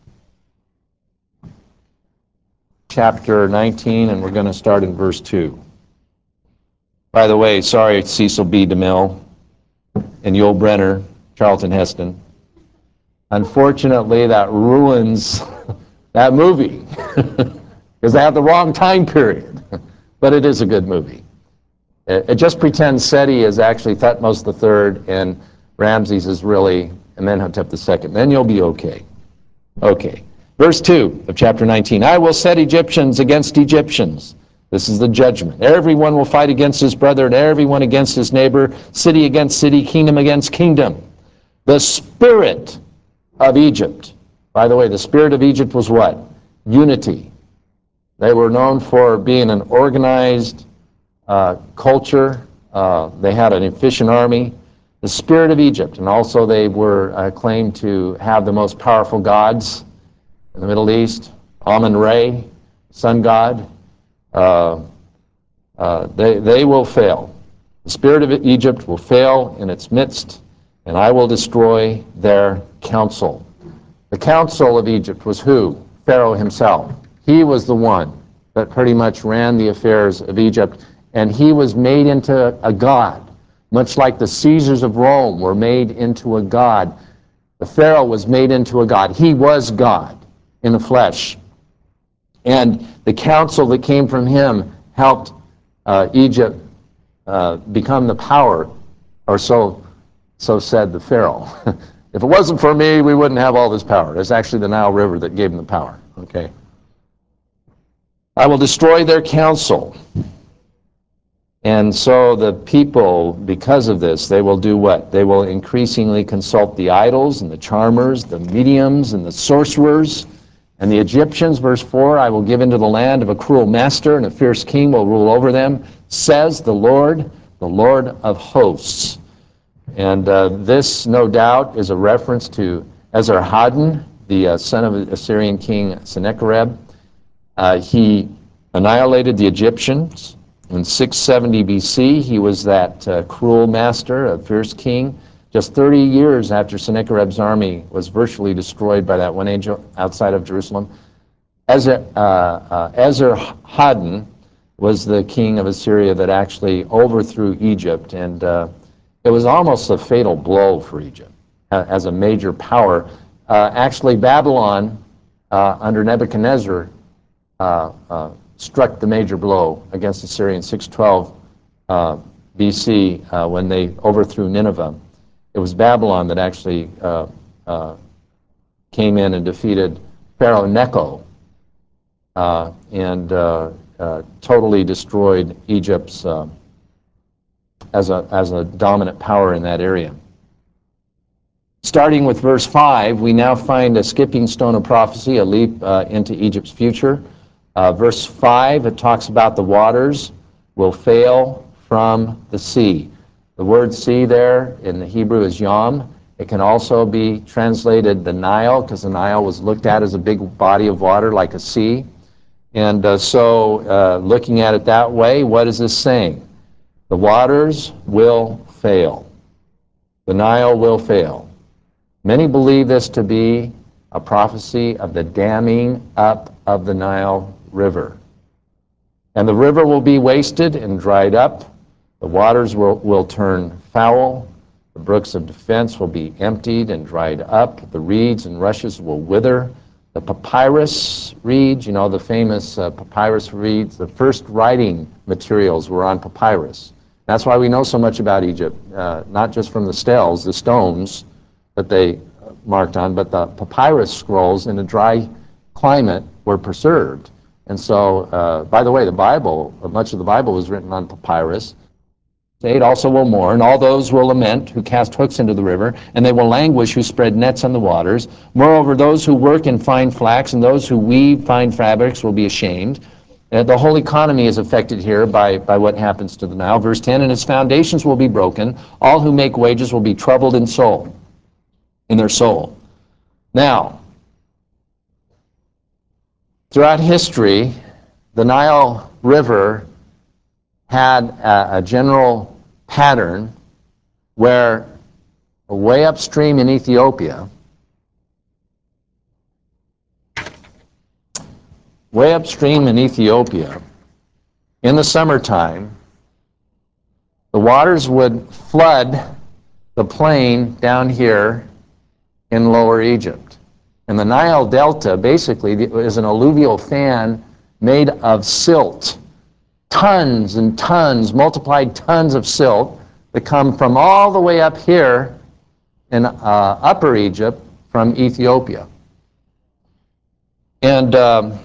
chapter nineteen, and we're going to start in verse two. By the way, sorry, Cecil B. DeMille and Yul Brynner, Charlton Heston. Unfortunately, that ruins that movie because they have the wrong time period. But it is a good movie. It, it just pretends Seti is actually Thutmose the Third and Ramses is really Amenhotep the Second. Then you'll be okay. Okay. Verse two of chapter nineteen. I will set Egyptians against Egyptians. This is the judgment. Everyone will fight against his brother and everyone against his neighbor, city against city, kingdom against kingdom. The spirit of Egypt. By the way, the spirit of Egypt was what? Unity. They were known for being an organized uh, culture. Uh, they had an efficient army. The spirit of Egypt, and also they were uh, claimed to have the most powerful gods in the Middle East. Amun-Re, sun god. Uh, uh, they, they will fail. The spirit of Egypt will fail in its midst, and I will destroy their council. The council of Egypt was who? Pharaoh himself. He was the one that pretty much ran the affairs of Egypt, and he was made into a god, much like the Caesars of Rome were made into a god. The Pharaoh was made into a god. He was God in the flesh. And the council that came from him helped uh, Egypt uh, become the power, or so, so said the Pharaoh. If it wasn't for me, we wouldn't have all this power. It's actually the Nile River that gave them the power. Okay. I will destroy their counsel. And so the people, because of this, they will do what? They will increasingly consult the idols and the charmers, the mediums and the sorcerers. And the Egyptians, verse four, I will give into the land of a cruel master, and a fierce king will rule over them, says the Lord, the Lord of hosts. And uh, this, no doubt, is a reference to Esarhaddon, the uh, son of Assyrian king Sennacherib. Uh, he annihilated the Egyptians. In six seventy B C, he was that uh, cruel master, a fierce king. Just thirty years after Sennacherib's army was virtually destroyed by that one angel outside of Jerusalem, Ezra, uh, uh, Esarhaddon was the king of Assyria that actually overthrew Egypt, and uh, it was almost a fatal blow for Egypt uh, as a major power. Uh, actually, Babylon, uh, under Nebuchadnezzar, uh, uh, struck the major blow against Assyria in six twelve uh, B C uh, when they overthrew Nineveh. It was Babylon that actually uh, uh, came in and defeated Pharaoh Necho uh, and uh, uh, totally destroyed Egypt's uh, as a as a dominant power in that area. Starting with verse five, we now find a skipping stone of prophecy, a leap uh, into Egypt's future. Uh, verse five, it talks about the waters will fail from the sea. The word sea there in the Hebrew is yam, It can also be translated the Nile, because the Nile was looked at as a big body of water like a sea. And uh, so uh, looking at it that way, what is this saying? The waters will fail. The Nile will fail. Many believe this to be a prophecy of the damming up of the Nile River. And the river will be wasted and dried up. The waters will, will turn foul. The brooks of defense will be emptied and dried up. The reeds and rushes will wither. The papyrus reeds, you know, the famous uh, papyrus reeds, the first writing materials were on papyrus. That's why we know so much about Egypt, uh, not just from the stels, the stones that they marked on, but the papyrus scrolls in a dry climate were preserved. And so, uh, by the way, the Bible, much of the Bible was written on papyrus. Eight also will mourn, all those will lament who cast hooks into the river, and they will languish who spread nets on the waters. Moreover, those who work in fine flax and those who weave fine fabrics will be ashamed. Uh, the whole economy is affected here by, by what happens to the Nile. Verse ten, and its foundations will be broken. All who make wages will be troubled in soul, in their soul. Now, throughout history, the Nile River had a, a general pattern where way upstream in Ethiopia, way upstream in Ethiopia, in the summertime, the waters would flood the plain down here in Lower Egypt. And the Nile Delta basically is an alluvial fan made of silt. Tons and tons, multiplied tons of silt that come from all the way up here in uh, Upper Egypt from Ethiopia. And um,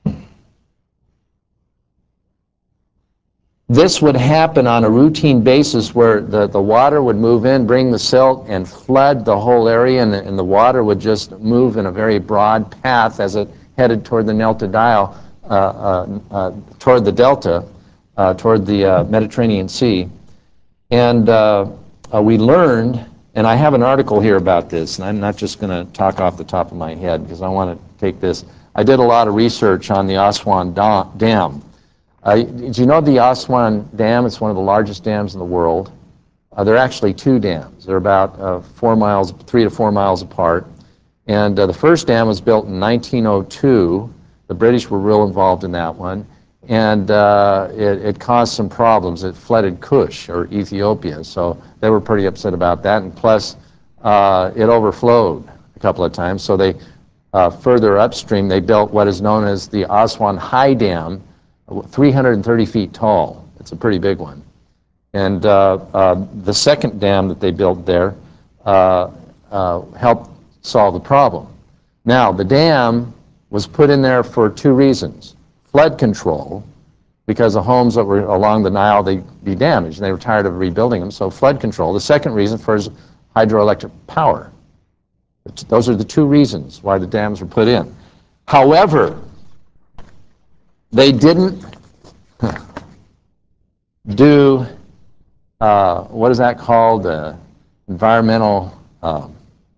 this would happen on a routine basis where the, the water would move in, bring the silt, and flood the whole area, and the, and the water would just move in a very broad path as it headed toward the Delta Dial, uh, uh, uh, toward the Delta, uh, toward the uh, Mediterranean Sea. And uh, uh, we learned, and I have an article here about this, and I'm not just going to talk off the top of my head because I want to take this. I did a lot of research on the Aswan Dam. Uh, did you know the Aswan Dam is one of the largest dams in the world? Uh, there are actually two dams. They're about uh, four miles, three to four miles apart. And uh, the first dam was built in nineteen oh two. The British were real involved in that one. And uh, it, it caused some problems. It flooded Kush, or Ethiopia, so they were pretty upset about that. And plus, uh, it overflowed a couple of times. So they, uh, further upstream, they built what is known as the Aswan High Dam, three hundred thirty feet tall. It's a pretty big one. And uh, uh, the second dam that they built there uh, uh, helped solve the problem. Now, the dam was put in there for two reasons. Flood control, because the homes that were along the Nile, they'd be damaged, and they were tired of rebuilding them, so flood control. The second reason for is hydroelectric power. Those are the two reasons why the dams were put in. However, they didn't do, uh, what is that called, uh, environmental uh,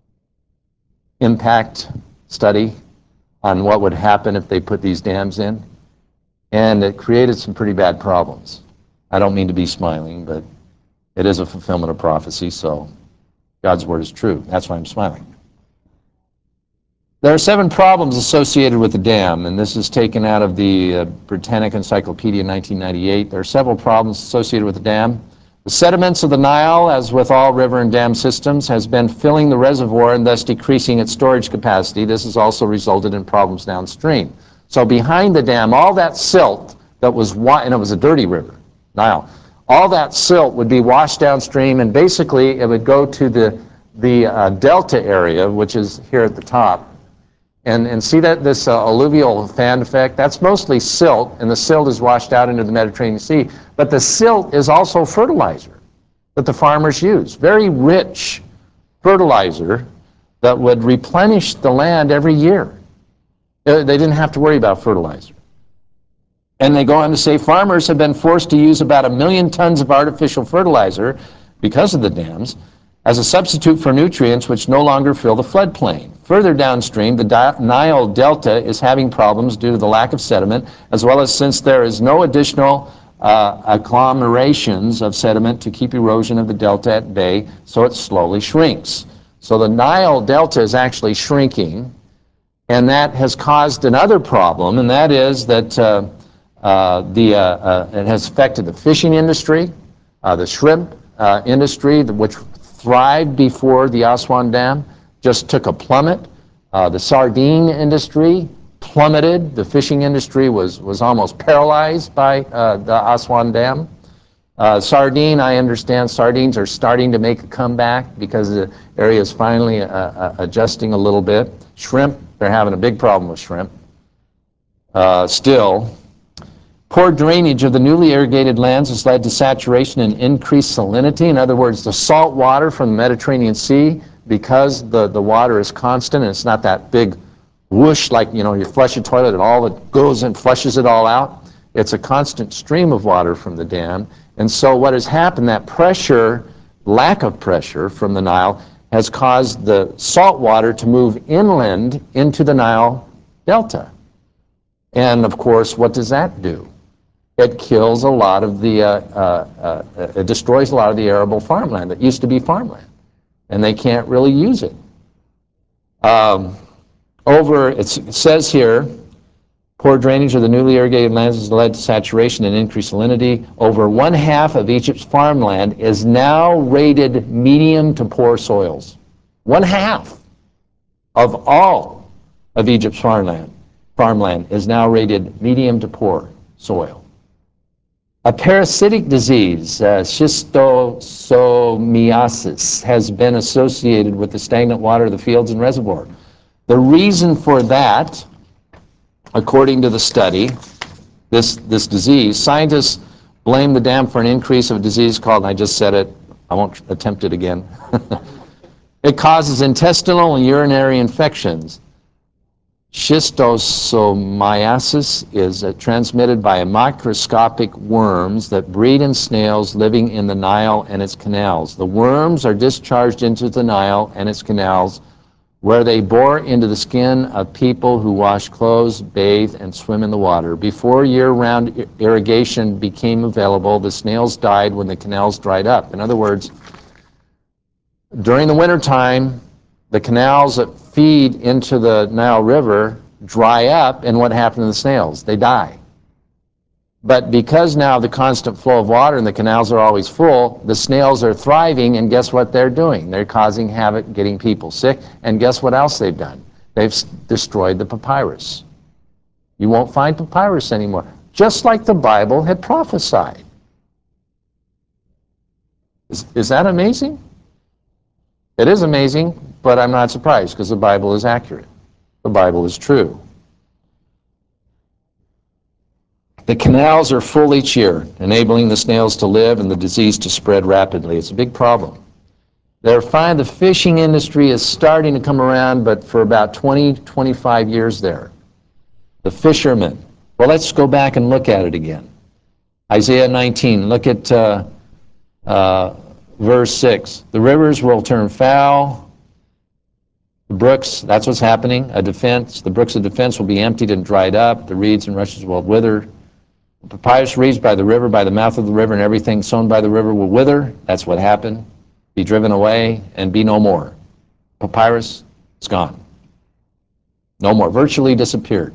impact study on what would happen if they put these dams in. And it created some pretty bad problems. I don't mean to be smiling, but it is a fulfillment of prophecy, so God's word is true. That's why I'm smiling. There are seven problems associated with the dam, and this is taken out of the uh, Britannica Encyclopedia nineteen ninety-eight. There are several problems associated with the dam. The sediments of the Nile, as with all river and dam systems, has been filling the reservoir and thus decreasing its storage capacity. This has also resulted in problems downstream. So behind the dam, all that silt that was, wa and it was a dirty river, Nile, all that silt would be washed downstream, and basically it would go to the, the uh, delta area, which is here at the top. And, and see that this uh, alluvial fan effect? That's mostly silt, and the silt is washed out into the Mediterranean Sea. But the silt is also fertilizer that the farmers use. Very rich fertilizer that would replenish the land every year. They didn't have to worry about fertilizer. And they go on to say farmers have been forced to use about a million tons of artificial fertilizer because of the dams. as a substitute for nutrients which no longer fill the floodplain. Further downstream, the Nile Delta is having problems due to the lack of sediment, as well as since there is no additional uh, agglomerations of sediment to keep erosion of the delta at bay, so it slowly shrinks. So the Nile Delta is actually shrinking, and that has caused another problem, and that is that uh, uh, the, uh, uh, it has affected the fishing industry, uh, the shrimp uh, industry, which thrived before the Aswan Dam, just took a plummet. Uh, the sardine industry plummeted. The fishing industry was, was almost paralyzed by uh, the Aswan Dam. Uh, sardine, I understand sardines are starting to make a comeback because the area is finally uh, uh, adjusting a little bit. Shrimp, they're having a big problem with shrimp. Uh, still, poor drainage of the newly irrigated lands has led to saturation and increased salinity. In other words, the salt water from the Mediterranean Sea, because the, the water is constant and it's not that big whoosh like, you know, you flush a toilet and all it goes and flushes it all out. It's a constant stream of water from the dam. And so what has happened, that pressure, lack of pressure from the Nile, has caused the salt water to move inland into the Nile Delta. And of course, what does that do? It kills a lot of the, uh, uh, uh, it destroys a lot of the arable farmland that used to be farmland, and they can't really use it. Um, over, it says here, poor drainage of the newly irrigated lands has led to saturation and increased salinity. Over one half of Egypt's farmland is now rated medium to poor soils. One half of all of Egypt's farmland, farmland is now rated medium to poor soil. A parasitic disease, uh, schistosomiasis, has been associated with the stagnant water of the fields and reservoir. The reason for that, according to the study, this, this disease, scientists blame the dam for an increase of a disease called, and I just said it, I won't attempt it again. It causes intestinal and urinary infections. Schistosomiasis is uh, transmitted by microscopic worms that breed in snails living in the Nile and its canals. The worms are discharged into the Nile and its canals, where they bore into the skin of people who wash clothes, bathe, and swim in the water. Before year-round irrigation became available, the snails died when the canals dried up. In other words, during the wintertime, the canals that feed into the Nile River dry up, and what happened to the snails? They die. But because now the constant flow of water and the canals are always full, the snails are thriving, and guess what they're doing? They're causing havoc, getting people sick, and guess what else they've done? They've destroyed the papyrus. You won't find papyrus anymore, just like the Bible had prophesied. Is, is that amazing? It is amazing, but I'm not surprised because the Bible is accurate. The Bible is true. The canals are full each year, enabling the snails to live and the disease to spread rapidly. It's a big problem. They're fine. The fishing industry is starting to come around, but for about twenty, twenty-five years there. The fishermen. Well, let's go back and look at it again. Isaiah nineteen, look at uh, uh, verse six. The rivers will turn foul. The brooks, that's what's happening, a defense. The brooks of defense will be emptied and dried up. The reeds and rushes will wither. The papyrus reeds by the river, by the mouth of the river, and everything sown by the river will wither. That's what happened. Be driven away and be no more. Papyrus is gone. No more. Virtually disappeared.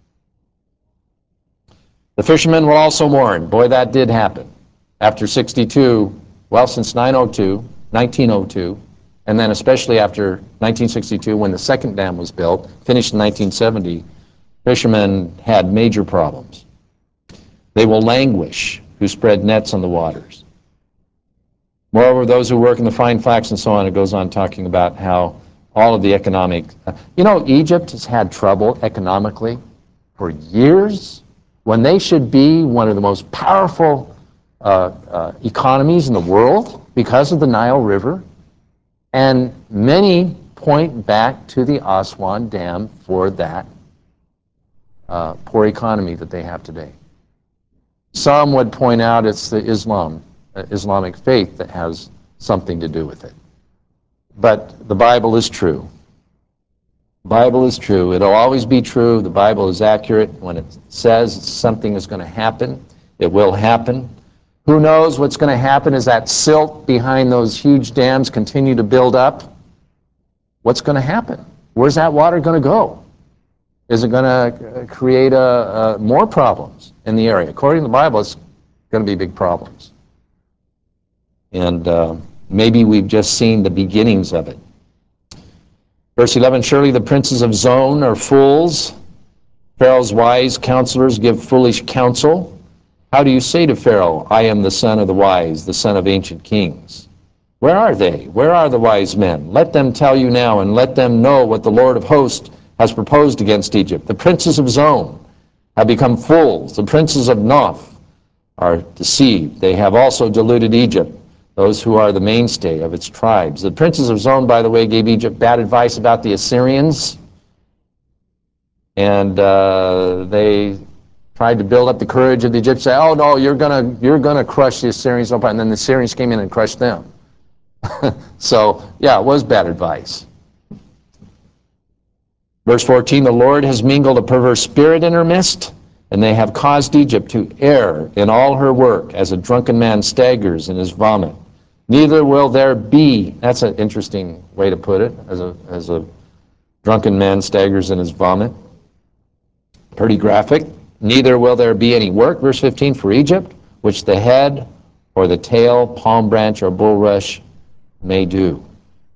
The fishermen will also mourn. Boy, that did happen. After sixty-two, well, since nine oh two, nineteen oh two, and then especially after nineteen sixty-two, when the second dam was built, finished in nineteen seventy, fishermen had major problems. They will languish who spread nets on the waters. Moreover, those who work in the fine flax and so on, it goes on talking about how all of the economic... Uh, you know, Egypt has had trouble economically for years when they should be one of the most powerful uh, uh, economies in the world because of the Nile River. And many point back to the Aswan Dam for that uh, poor economy that they have today. Some would point out it's the Islam, uh, Islamic faith that has something to do with it. But the Bible is true. The Bible is true. It'll always be true. The Bible is accurate. When it says something is going to happen, it will happen. Who knows what's going to happen as that silt behind those huge dams continue to build up? What's going to happen? Where's that water going to go? Is it going to create a, a, more problems in the area? According to the Bible, it's going to be big problems. And uh, maybe we've just seen the beginnings of it. Verse eleven, surely the princes of Zon are fools. Pharaoh's wise counselors give foolish counsel. How do you say to Pharaoh, I am the son of the wise, the son of ancient kings? Where are they? Where are the wise men? Let them tell you now, and let them know what the Lord of hosts has proposed against Egypt. The princes of Zon have become fools. The princes of Noph are deceived. They have also deluded Egypt, those who are the mainstay of its tribes. The princes of Zon, by the way, gave Egypt bad advice about the Assyrians, and uh, they tried to build up the courage of the Egyptians, say, oh no, you're gonna you're gonna crush the Assyrians, and then the Assyrians came in and crushed them. So yeah, it was bad advice. Verse fourteen, the Lord has mingled a perverse spirit in her midst, and they have caused Egypt to err in all her work, as a drunken man staggers in his vomit. Neither will there be, that's an interesting way to put it, as a, as a drunken man staggers in his vomit. Pretty graphic. Neither will there be any work, verse fifteen, for Egypt, which the head or the tail, palm branch or bulrush may do.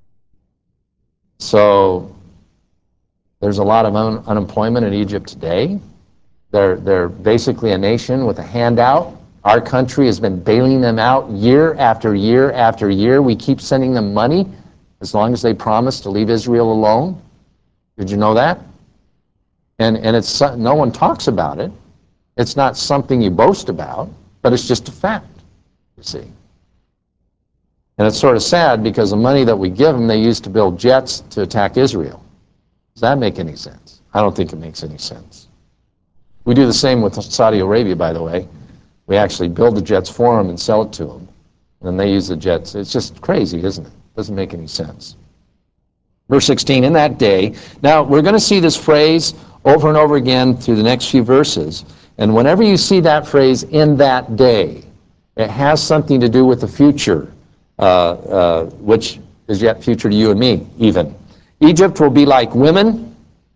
So there's a lot of un unemployment in Egypt today. They're, they're basically a nation with a handout. Our country has been bailing them out year after year after year. We keep sending them money as long as they promise to leave Israel alone. Did you know that? And, and it's, no one talks about it. It's not something you boast about, but it's just a fact, you see. And it's sort of sad because the money that we give them, they use to build jets to attack Israel. Does that make any sense? I don't think it makes any sense. We do the same with Saudi Arabia, by the way. We actually build the jets for them and sell it to them. And they use the jets. It's just crazy, isn't it? Doesn't make any sense. Verse sixteen, in that day. Now, we're going to see this phrase over and over again through the next few verses. And whenever you see that phrase, in that day, it has something to do with the future, uh, uh, which is yet future to you and me, even. Egypt will be like women.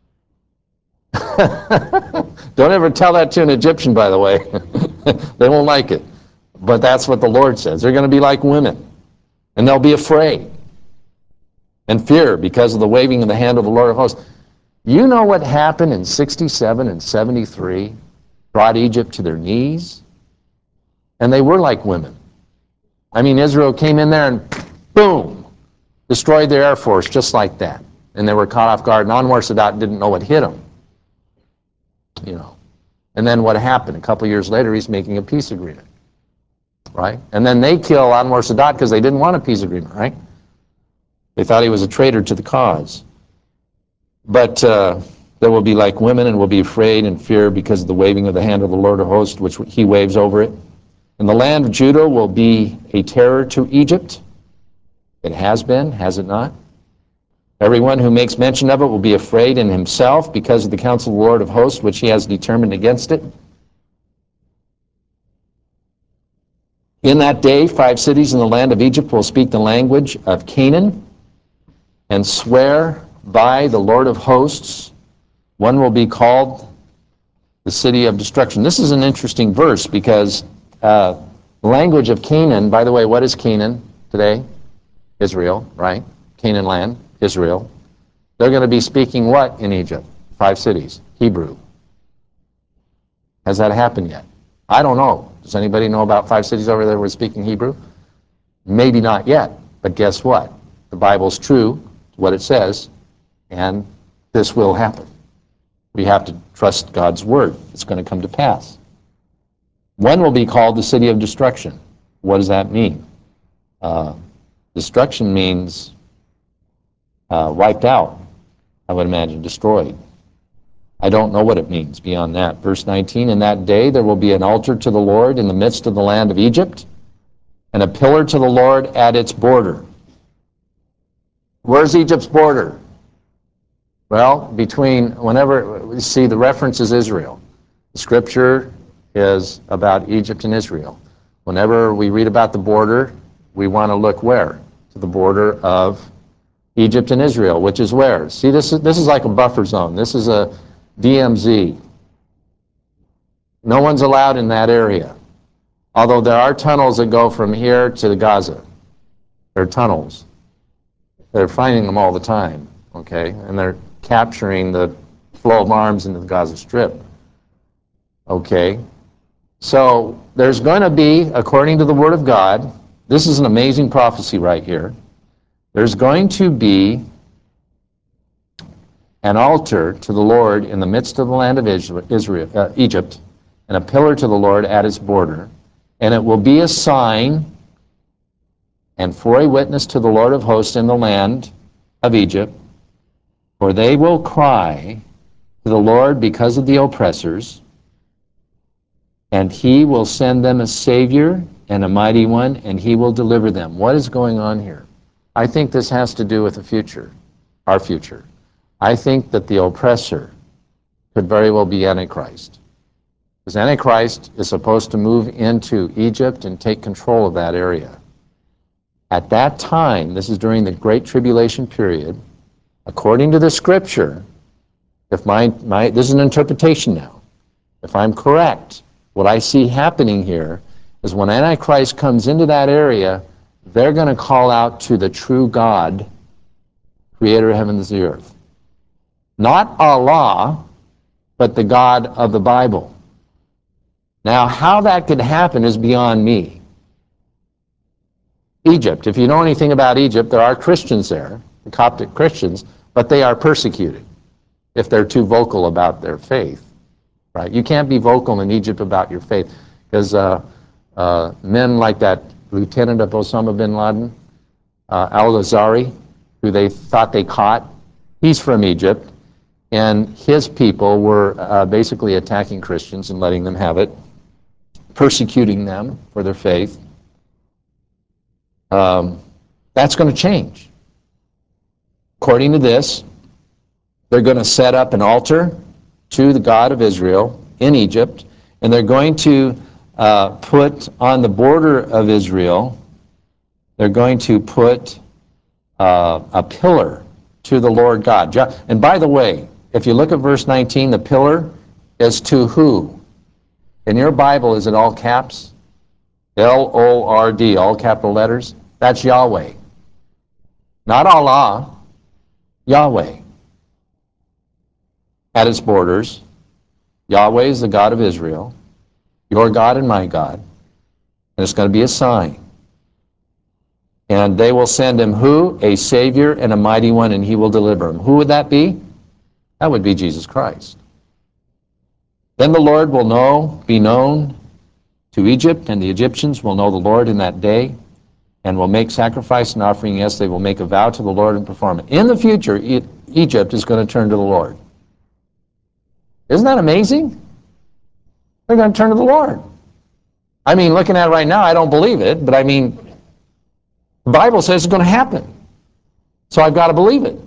Don't ever tell that to an Egyptian, by the way. They won't like it. But that's what the Lord says. They're going to be like women. And they'll be afraid and fear because of the waving of the hand of the Lord of hosts. You know what happened in sixty-seven and seventy-three? Brought Egypt to their knees? And they were like women. I mean, Israel came in there and boom, destroyed their air force just like that. And they were caught off guard. And Anwar Sadat didn't know what hit them. You know. And then what happened? A couple years later, he's making a peace agreement. Right? And then they kill Anwar Sadat because they didn't want a peace agreement, right? They thought he was a traitor to the cause. But uh, they will be like women and will be afraid and fear because of the waving of the hand of the Lord of hosts, which he waves over it. And the land of Judah will be a terror to Egypt. It has been, has it not? Everyone who makes mention of it will be afraid in himself because of the counsel of the Lord of hosts, which he has determined against it. In that day, five cities in the land of Egypt will speak the language of Canaan and swear by the Lord of hosts. One will be called the city of destruction. This is an interesting verse because uh, the language of Canaan, by the way, what is Canaan today? Israel, right? Canaan land, Israel. They're going to be speaking what in Egypt? Five cities. Hebrew. Has that happened yet? I don't know. Does anybody know about five cities over there who are speaking Hebrew? Maybe not yet, but guess what? The Bible's true to what it says, and this will happen. We have to trust God's word. It's going to come to pass. One will be called the city of destruction. What does that mean? Uh, destruction means uh, wiped out, I would imagine, destroyed. I don't know what it means beyond that. Verse nineteen, in that day there will be an altar to the Lord in the midst of the land of Egypt, and a pillar to the Lord at its border. Where's Egypt's border? Well, between, whenever we see the reference is Israel. The scripture is about Egypt and Israel. Whenever we read about the border, we want to look where? To the border of Egypt and Israel, which is where? See, this is, this is like a buffer zone. This is a D M Z. No one's allowed in that area. Although there are tunnels that go from here to the Gaza. There are tunnels. They're finding them all the time, okay? And they're capturing the flow of arms into the Gaza Strip. Okay? So there's going to be, according to the Word of God, this is an amazing prophecy right here, there's going to be an altar to the Lord in the midst of the land of Israel, uh, Egypt, and a pillar to the Lord at its border, and it will be a sign and for a witness to the Lord of hosts in the land of Egypt, for they will cry to the Lord because of the oppressors, and he will send them a Savior and a mighty one, and he will deliver them. What is going on here? I think this has to do with the future, our future. I think that the oppressor could very well be Antichrist. Because Antichrist is supposed to move into Egypt and take control of that area. At that time, this is during the Great Tribulation period, according to the scripture, if my, my this is an interpretation now, if I'm correct, what I see happening here is when Antichrist comes into that area, they're going to call out to the true God, creator of heaven and the earth. Not Allah, but the God of the Bible. Now, how that could happen is beyond me. Egypt, if you know anything about Egypt, there are Christians there, the Coptic Christians, but they are persecuted if they're too vocal about their faith. Right? You can't be vocal in Egypt about your faith, because uh, uh, men like that lieutenant of Osama bin Laden, uh, al-Azhari, who they thought they caught, he's from Egypt, and his people were uh, basically attacking Christians and letting them have it, persecuting them for their faith. Um, that's going to change. According to this, they're going to set up an altar to the God of Israel in Egypt, and they're going to uh, put on the border of Israel, they're going to put uh, a pillar to the Lord God. And by the way, if you look at verse nineteen, the pillar is to who? In your Bible, is it all caps? L O R D, all capital letters? That's Yahweh. Not Allah, Yahweh. At its borders, Yahweh is the God of Israel, your God and my God, and it's going to be a sign. And they will send him who? A Savior and a mighty one, and he will deliver him. Who would that be? That would be Jesus Christ. Then the Lord will know, be known to Egypt, and the Egyptians will know the Lord in that day, and will make sacrifice and offering. Yes, they will make a vow to the Lord and perform it. In the future, e- Egypt is going to turn to the Lord. Isn't that amazing? They're going to turn to the Lord. I mean, looking at it right now, I don't believe it, but I mean, the Bible says it's going to happen. So I've got to believe it.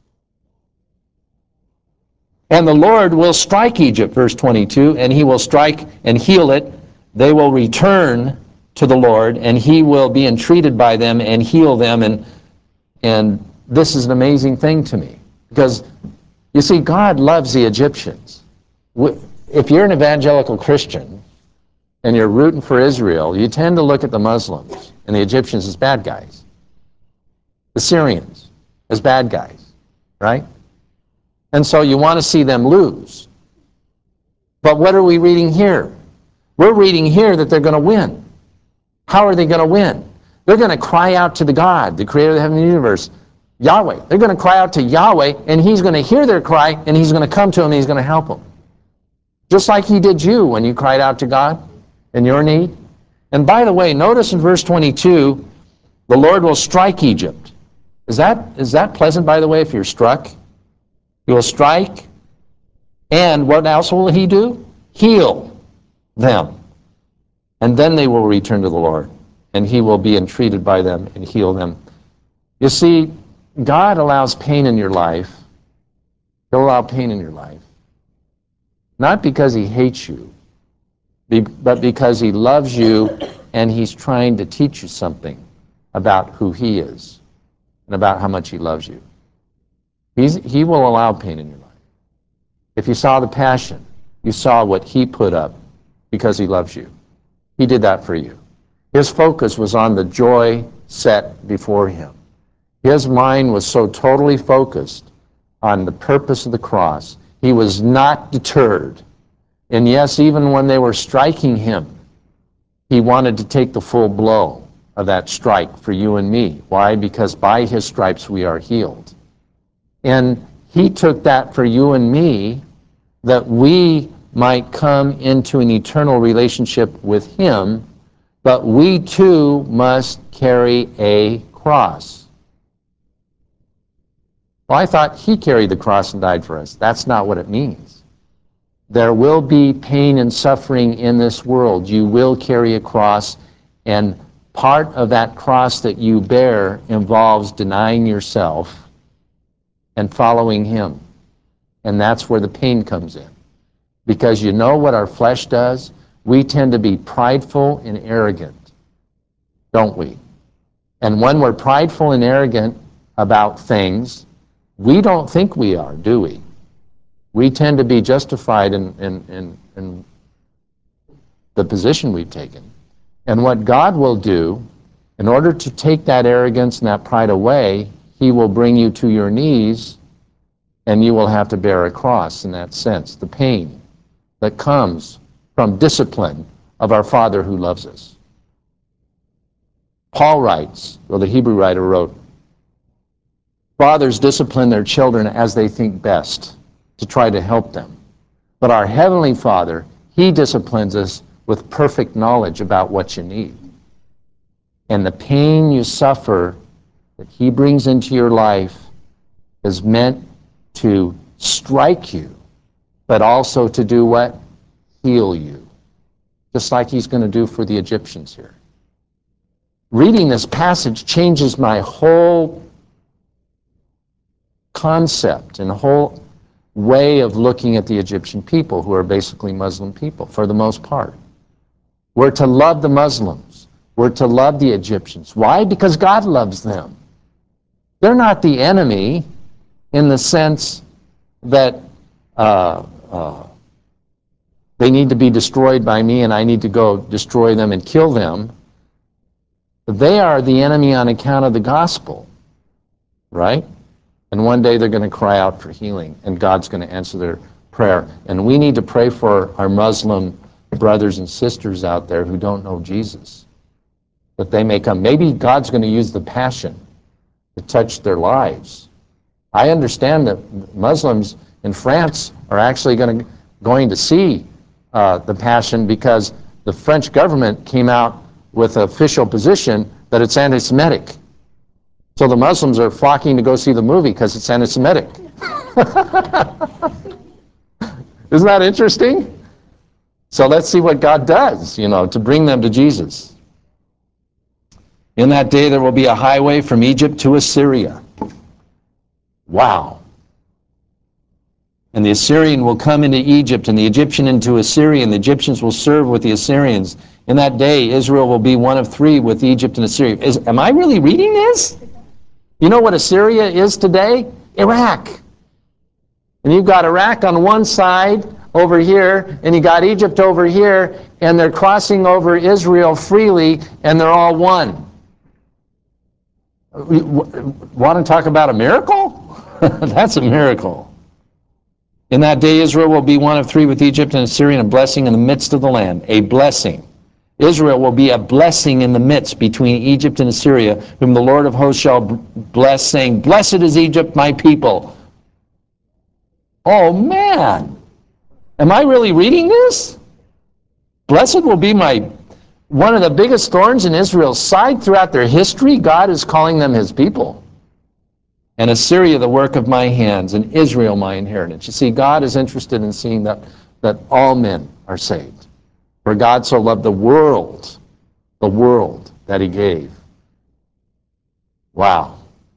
And the Lord will strike Egypt, verse twenty-two, and he will strike and heal it. They will return to the Lord, and he will be entreated by them and heal them. And, and this is an amazing thing to me, because, you see, God loves the Egyptians. If you're an evangelical Christian and you're rooting for Israel, you tend to look at the Muslims and the Egyptians as bad guys, the Syrians as bad guys, right? And so you want to see them lose. But what are we reading here? We're reading here that they're going to win. How are they going to win? They're going to cry out to the God, the creator of the heaven and the universe, Yahweh. They're going to cry out to Yahweh, and he's going to hear their cry, and he's going to come to them, and he's going to help them. Just like he did you when you cried out to God in your need. And by the way, notice in verse twenty-two, the Lord will strike Egypt. Is that, is that pleasant, by the way, if you're struck? He will strike, and what else will he do? Heal them. And then they will return to the Lord, and he will be entreated by them and heal them. You see, God allows pain in your life. He'll allow pain in your life, not because he hates you, but because he loves you and he's trying to teach you something about who he is and about how much he loves you. He's, he will allow pain in your life. If you saw the Passion, you saw what he put up because he loves you. He did that for you. His focus was on the joy set before him. His mind was so totally focused on the purpose of the cross. He was not deterred. And yes, even when they were striking him, he wanted to take the full blow of that strike for you and me. Why? Because by his stripes we are healed. And he took that for you and me, that we might come into an eternal relationship with him, but we too must carry a cross. Well, I thought he carried the cross and died for us. That's not what it means. There will be pain and suffering in this world. You will carry a cross, and part of that cross that you bear involves denying yourself and following him. And that's where the pain comes in. Because you know what our flesh does? We tend to be prideful and arrogant, don't we? And when we're prideful and arrogant about things, we don't think we are, do we? We tend to be justified in, in, in, in the position we've taken. And what God will do, in order to take that arrogance and that pride away, he will bring you to your knees, and you will have to bear a cross in that sense, the pain that comes from discipline of our Father who loves us. Paul writes, or the Hebrew writer wrote, fathers discipline their children as they think best to try to help them. But our Heavenly Father, he disciplines us with perfect knowledge about what you need. And the pain you suffer that he brings into your life is meant to strike you, but also to do what? Heal you. Just like he's going to do for the Egyptians here. Reading this passage changes my whole concept and whole way of looking at the Egyptian people, who are basically Muslim people for the most part. We're to love the Muslims. We're to love the Egyptians. Why? Because God loves them. They're not the enemy in the sense that uh, uh, they need to be destroyed by me and I need to go destroy them and kill them. They are the enemy on account of the gospel, right? And one day they're going to cry out for healing, and God's going to answer their prayer. And we need to pray for our Muslim brothers and sisters out there who don't know Jesus, that they may come. Maybe God's going to use the Passion to touch their lives. I understand that Muslims in France are actually going to, going to see uh, the Passion because the French government came out with an official position that it's anti-Semitic. So the Muslims are flocking to go see the movie because it's anti-Semitic. Isn't that interesting? So let's see what God does, you know, to bring them to Jesus. In that day there will be a highway from Egypt to Assyria. Wow. And the Assyrian will come into Egypt, and the Egyptian into Assyria, and the Egyptians will serve with the Assyrians. In that day, Israel will be one of three with Egypt and Assyria. Is, am I really reading this? You know what Assyria is today? Iraq. And you've got Iraq on one side over here, and you got Egypt over here, and they're crossing over Israel freely, and they're all one. Want to talk about a miracle? That's a miracle. In that day, Israel will be one of three with Egypt and Assyria, and a blessing in the midst of the land. A blessing. Israel will be a blessing in the midst between Egypt and Assyria, whom the Lord of hosts shall bless, saying, blessed is Egypt, my people. Oh, man. Am I really reading this? Blessed will be my... One of the biggest thorns in Israel's side throughout their history, God is calling them his people. And Assyria, the work of my hands, and Israel, my inheritance. You see, God is interested in seeing that, that all men are saved. For God so loved the world, the world that he gave. Wow.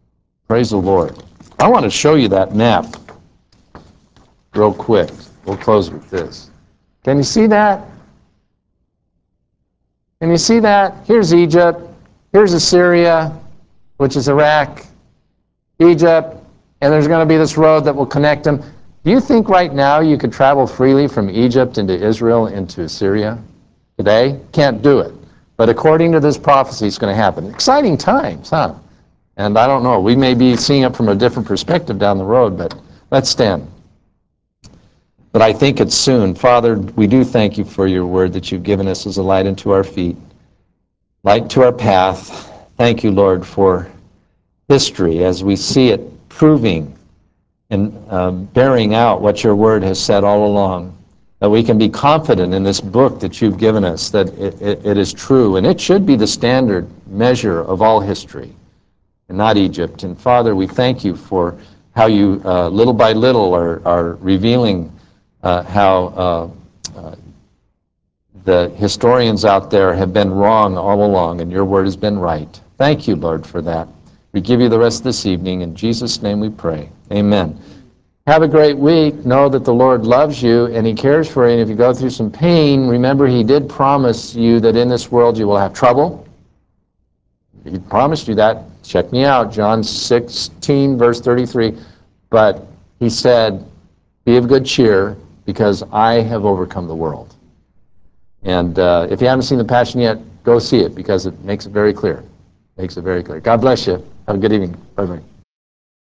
Praise the Lord. I want to show you that map real quick. We'll close with this. Can you see that? Can you see that? Here's Egypt. Here's Assyria, which is Iraq, Egypt, and there's going to be this road that will connect them. Do you think right now you could travel freely from Egypt into Israel into Syria? Today? Can't do it. But according to this prophecy, it's going to happen. Exciting times, huh? And I don't know, we may be seeing it from a different perspective down the road, but let's stand. But I think it's soon. Father, we do thank you for your word that you've given us as a light unto our feet, light to our path. Thank you, Lord, for history as we see it proving and um, bearing out what your word has said all along, that we can be confident in this book that you've given us, that it, it, it is true, and it should be the standard measure of all history, and not Egypt. And Father, we thank you for how you, uh, little by little, are, are revealing uh, how uh, uh, the historians out there have been wrong all along, and your word has been right. Thank you, Lord, for that. We give you the rest of this evening. In Jesus' name we pray. Amen. Have a great week. Know that the Lord loves you and he cares for you. And if you go through some pain, remember he did promise you that in this world you will have trouble. He promised you that. Check me out, John sixteen, verse thirty-three. But he said, be of good cheer because I have overcome the world. And uh, if you haven't seen The Passion yet, go see it because it makes it very clear. Makes it very clear. God bless you. Have a good evening. Bye-bye.